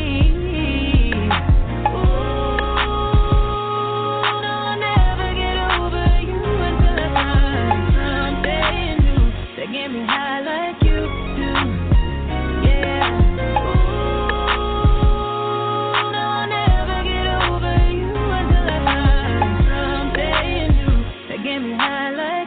Ooh, no, I'll never get over you until I find something new that get me high like you do. Yeah. Ooh, no, I'll never get over you until I find something new that get me high.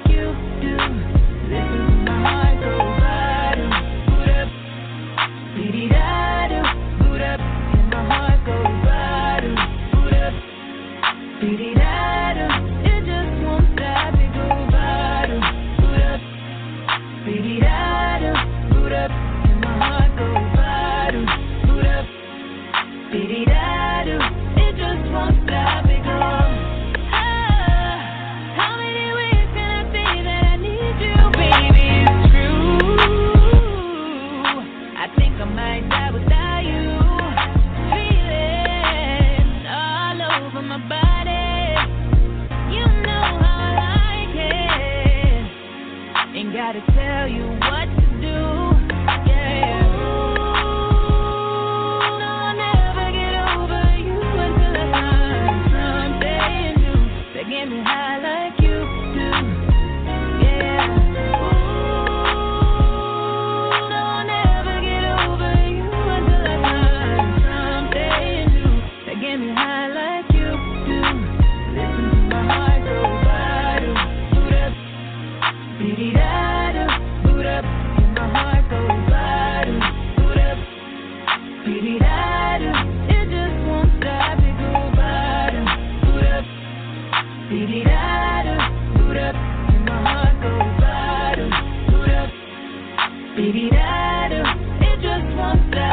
Gotta tell you what to do, yeah. No, I'll never get over you until I find something new that get me high like you do, yeah. No, I'll never get over you until I find something new that get me high like you do. Listen to my heart go bottom, boot up, beat-it-up. It just won't stop.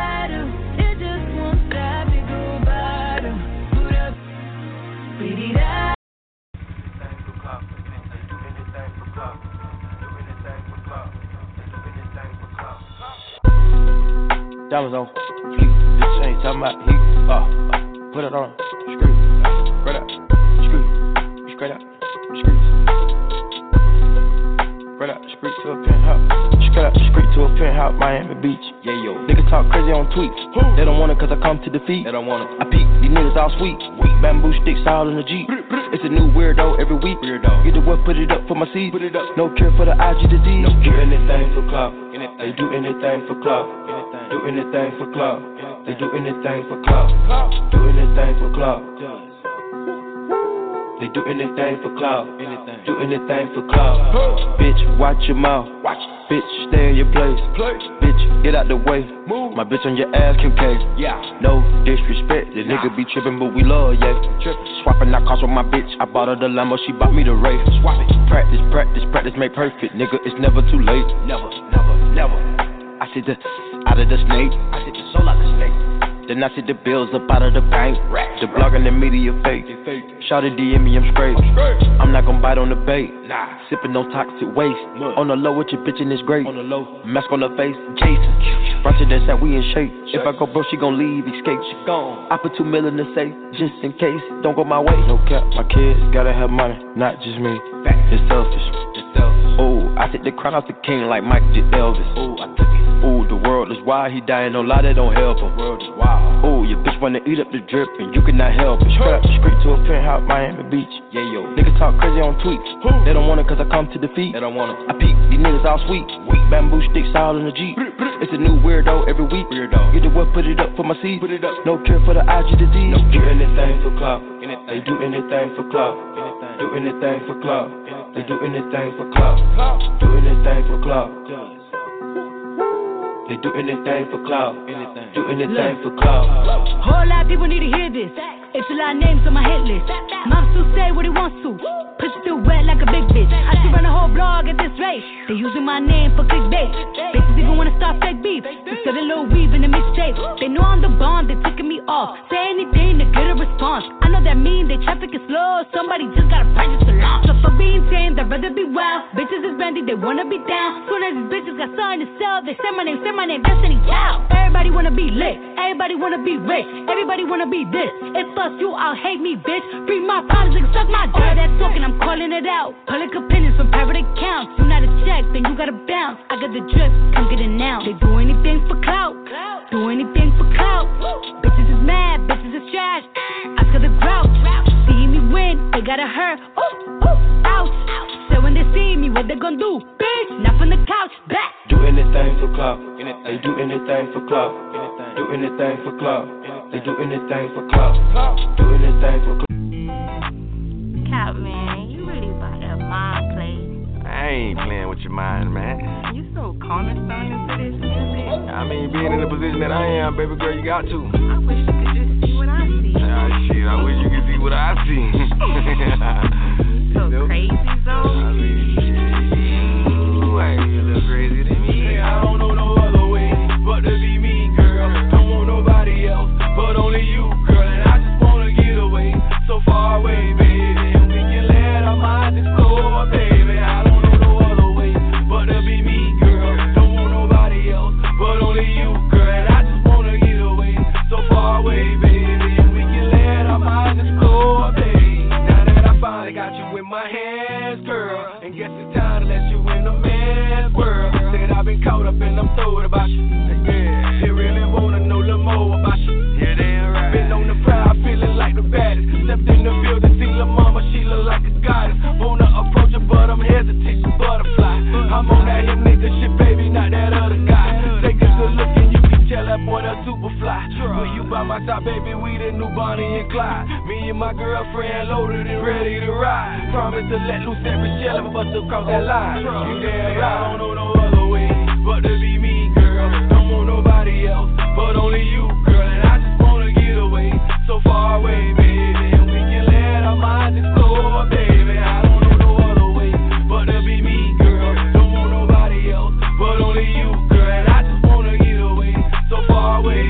bottom. It just won't stop, it go bottom. Put up, beat it up. Diamonds on fleek, this chain talking about heat. Put it on, screw, straight out, screw, straight out, screw. Straight out, street to a penthouse. Straight out, street to a penthouse, Miami Beach. Yeah, yo. Niggas talk crazy on tweets. They don't want it cause I come to defeat. They don't want it. I peek, these niggas all sweet. Bamboo sticks all in the Jeep. It's a new weirdo every week. Get the what, put it up for my seed. No cure for the IG disease. Do anything for clout. They do anything for clout. Do anything for clout. They do anything for clout. Do anything for clout. They do anything for clout. Do anything for clout. Bitch, watch your mouth. Bitch, stay in your place. Bitch, get out the way. My bitch on your ass, Kim K. No disrespect. The nigga be trippin', but we love, yeah. Swapping out cars with my bitch. I bought her the Lambo, she bought me the Wraith. Swap it. Practice, practice, practice, make perfect. Nigga, it's never too late. Never, never, never. I see the out of the snake. I see the soul out the snake. Then I see the bills up out of the bank. The blog and the media fake. Shawty DM me, I'm straight. I'm not gon' bite on the bait. Sippin' no toxic waste. On the low with your bitch and it's great. Mask on her face, Jason. Roger that said we in shape. If I go broke, she gon' leave, escape. She gone. I put $2 million in the safe, just in case. Don't go my way. No cap, my kids gotta have money, not just me. It's selfish. Ooh, I take the crown off the king like Mike did Elvis. Ooh, I took it. Ooh, the world is wild, he dying, no lie, that don't help him. World is wild. Ooh, your bitch wanna eat up the drip and you cannot help it. Straight up the street to a penthouse, Miami Beach. Yeah, yo. Niggas talk crazy on tweets. They don't want it cause I come to defeat. They don't want it. I peek, these niggas all sweet. Bamboo sticks all in the Jeep. It's a new weirdo every week. Get the what, put it up for my seed. No cure for the IG disease. Do anything for clout. They do anything for clout. Do anything for clout. They do anything for clout. Do anything for clout. They do anything for clout. Do anything for clout. Whole lot of people need to hear this. It's a lot of names on my hit list. Mom still say what he wants to. Push it through wet like a big bitch. I should run a whole blog at this rate. They using my name for clickbait. Bitches even wanna start fake beef. Instead of little weave in the mixtape. They know I'm the bomb, they ticking me off. Say anything to get a response. I know that mean they traffic is slow. Somebody just gotta practice the launch. So for being tame, I'd rather be wild. Bitches is brandy, they wanna be down. Soon as these bitches got something to sell, they say my name, Destiny Child. Everybody wanna be lit, everybody wanna be rich, everybody wanna be this. If us you all hate me, bitch. Free my problems, nigga, suck my dick. All that talking, I'm calling it out. Public opinions from private accounts. You not a check, then you gotta bounce. I got the drip, come get it now. They do anything for clout, do anything for clout. Bitches is mad, bitches is trash. I got the grouch. See me win, they gotta hurt. Ooh, ooh, ouch. So when they see me, what they gon' do? Bitch, not from the couch, back. Do anything for clout. They do anything for clout. Do anything for clout. They do anything for clout. Do anything for clout. Cap, man, you really about that mind play. I ain't playing with your mind, man. You so cornerstone into this music. I mean, being in the position that I am, baby girl, you got to. I wish you could just see what I see. Ah, shit, I wish you could see what I see. You so crazy, though. I mean, you ain't a little crazy than me. I don't know no other way but to be me, girl. Don't want nobody else but only you, girl. And I just wanna get away, so far away, baby. And we can let our minds explore, baby. I don't know no other way but to be me, girl. Don't want nobody else but only you, girl. And I just wanna get away, so far away, baby. And we can let our minds explore, baby. Now that I finally got you in my hands, girl, and guess it's time to let you in the man's world. Said I've been caught up and I'm throwed about you. Yeah, they really wanna know a little more about you. Yeah, damn right. Been on the prowl, feeling like the baddest. Stepped in the building, see la mama, she look like a goddess. Wanna approach her, but I'm hesitant, she butterfly. I'm on that hip nigga shit, baby, not that other guy. Take a good look and you can tell that boy that super fly. When you by my side, baby, we the new Bonnie and Clyde. Me and my girlfriend loaded and ready to ride. Promise to let loose every shell of us across that line. You damn right, I don't know no other way but to be me, girl. Don't want nobody else but only you, girl. And I just wanna get away, so far away, baby. And we can let our minds explore, baby. I don't know no other way but to be me, girl. Don't want nobody else but only you, girl. And I just wanna get away, so far away,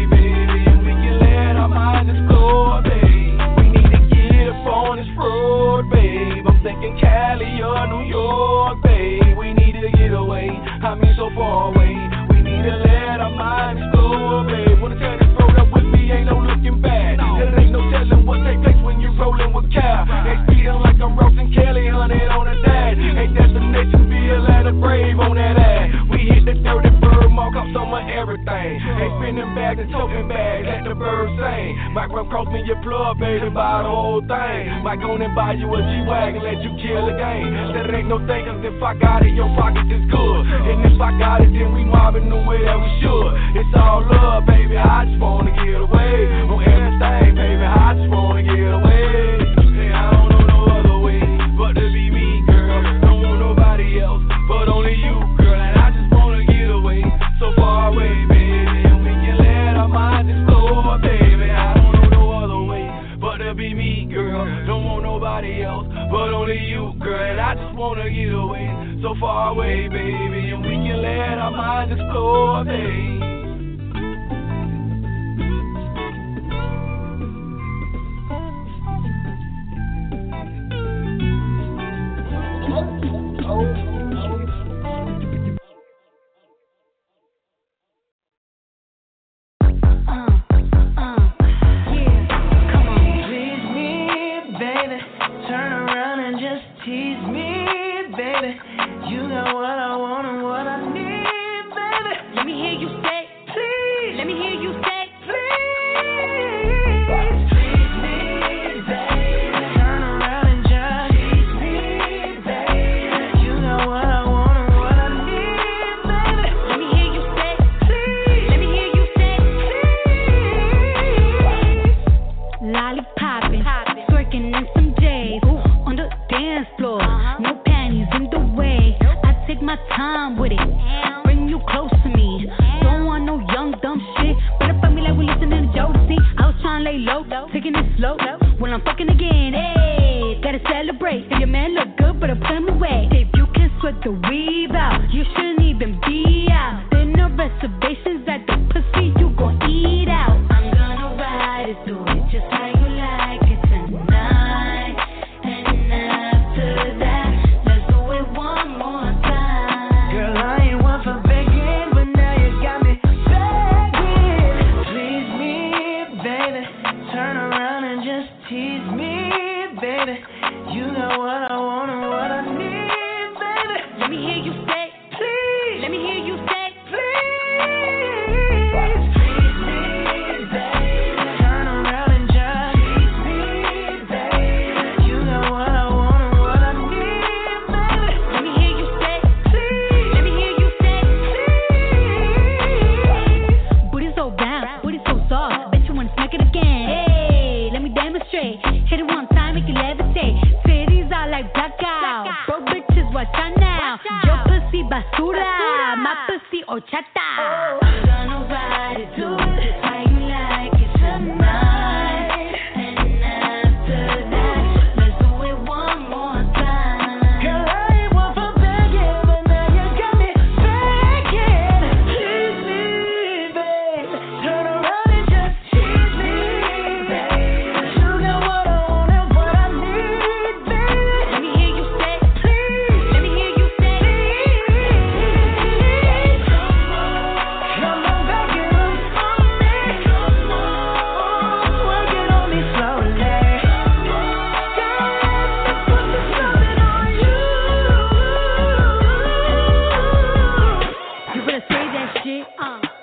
in them bags and token bags, let the birds sing. Might run cross me your plug, baby, buy the whole thing. Might go and buy you a G-Wagon, let you kill the game. That ain't no thing, cause if I got it, your pockets is good. And if I got it, then we mobbing the way that we should. It's all love, baby, I just wanna get away. On everything, baby, I just wanna get away. Hey, I don't know no other way but to be me, girl. Don't want nobody else but only you, girl. And I just wanna get away, so far away, baby. And we can let our minds explore, baby. I don't know no other way but to be me, girl. Don't want nobody else but only you, girl. And I just wanna get away, so far away, baby. And we can let our minds explore, baby.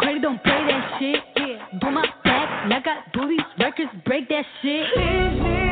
Do my back like I do these records, break that shit.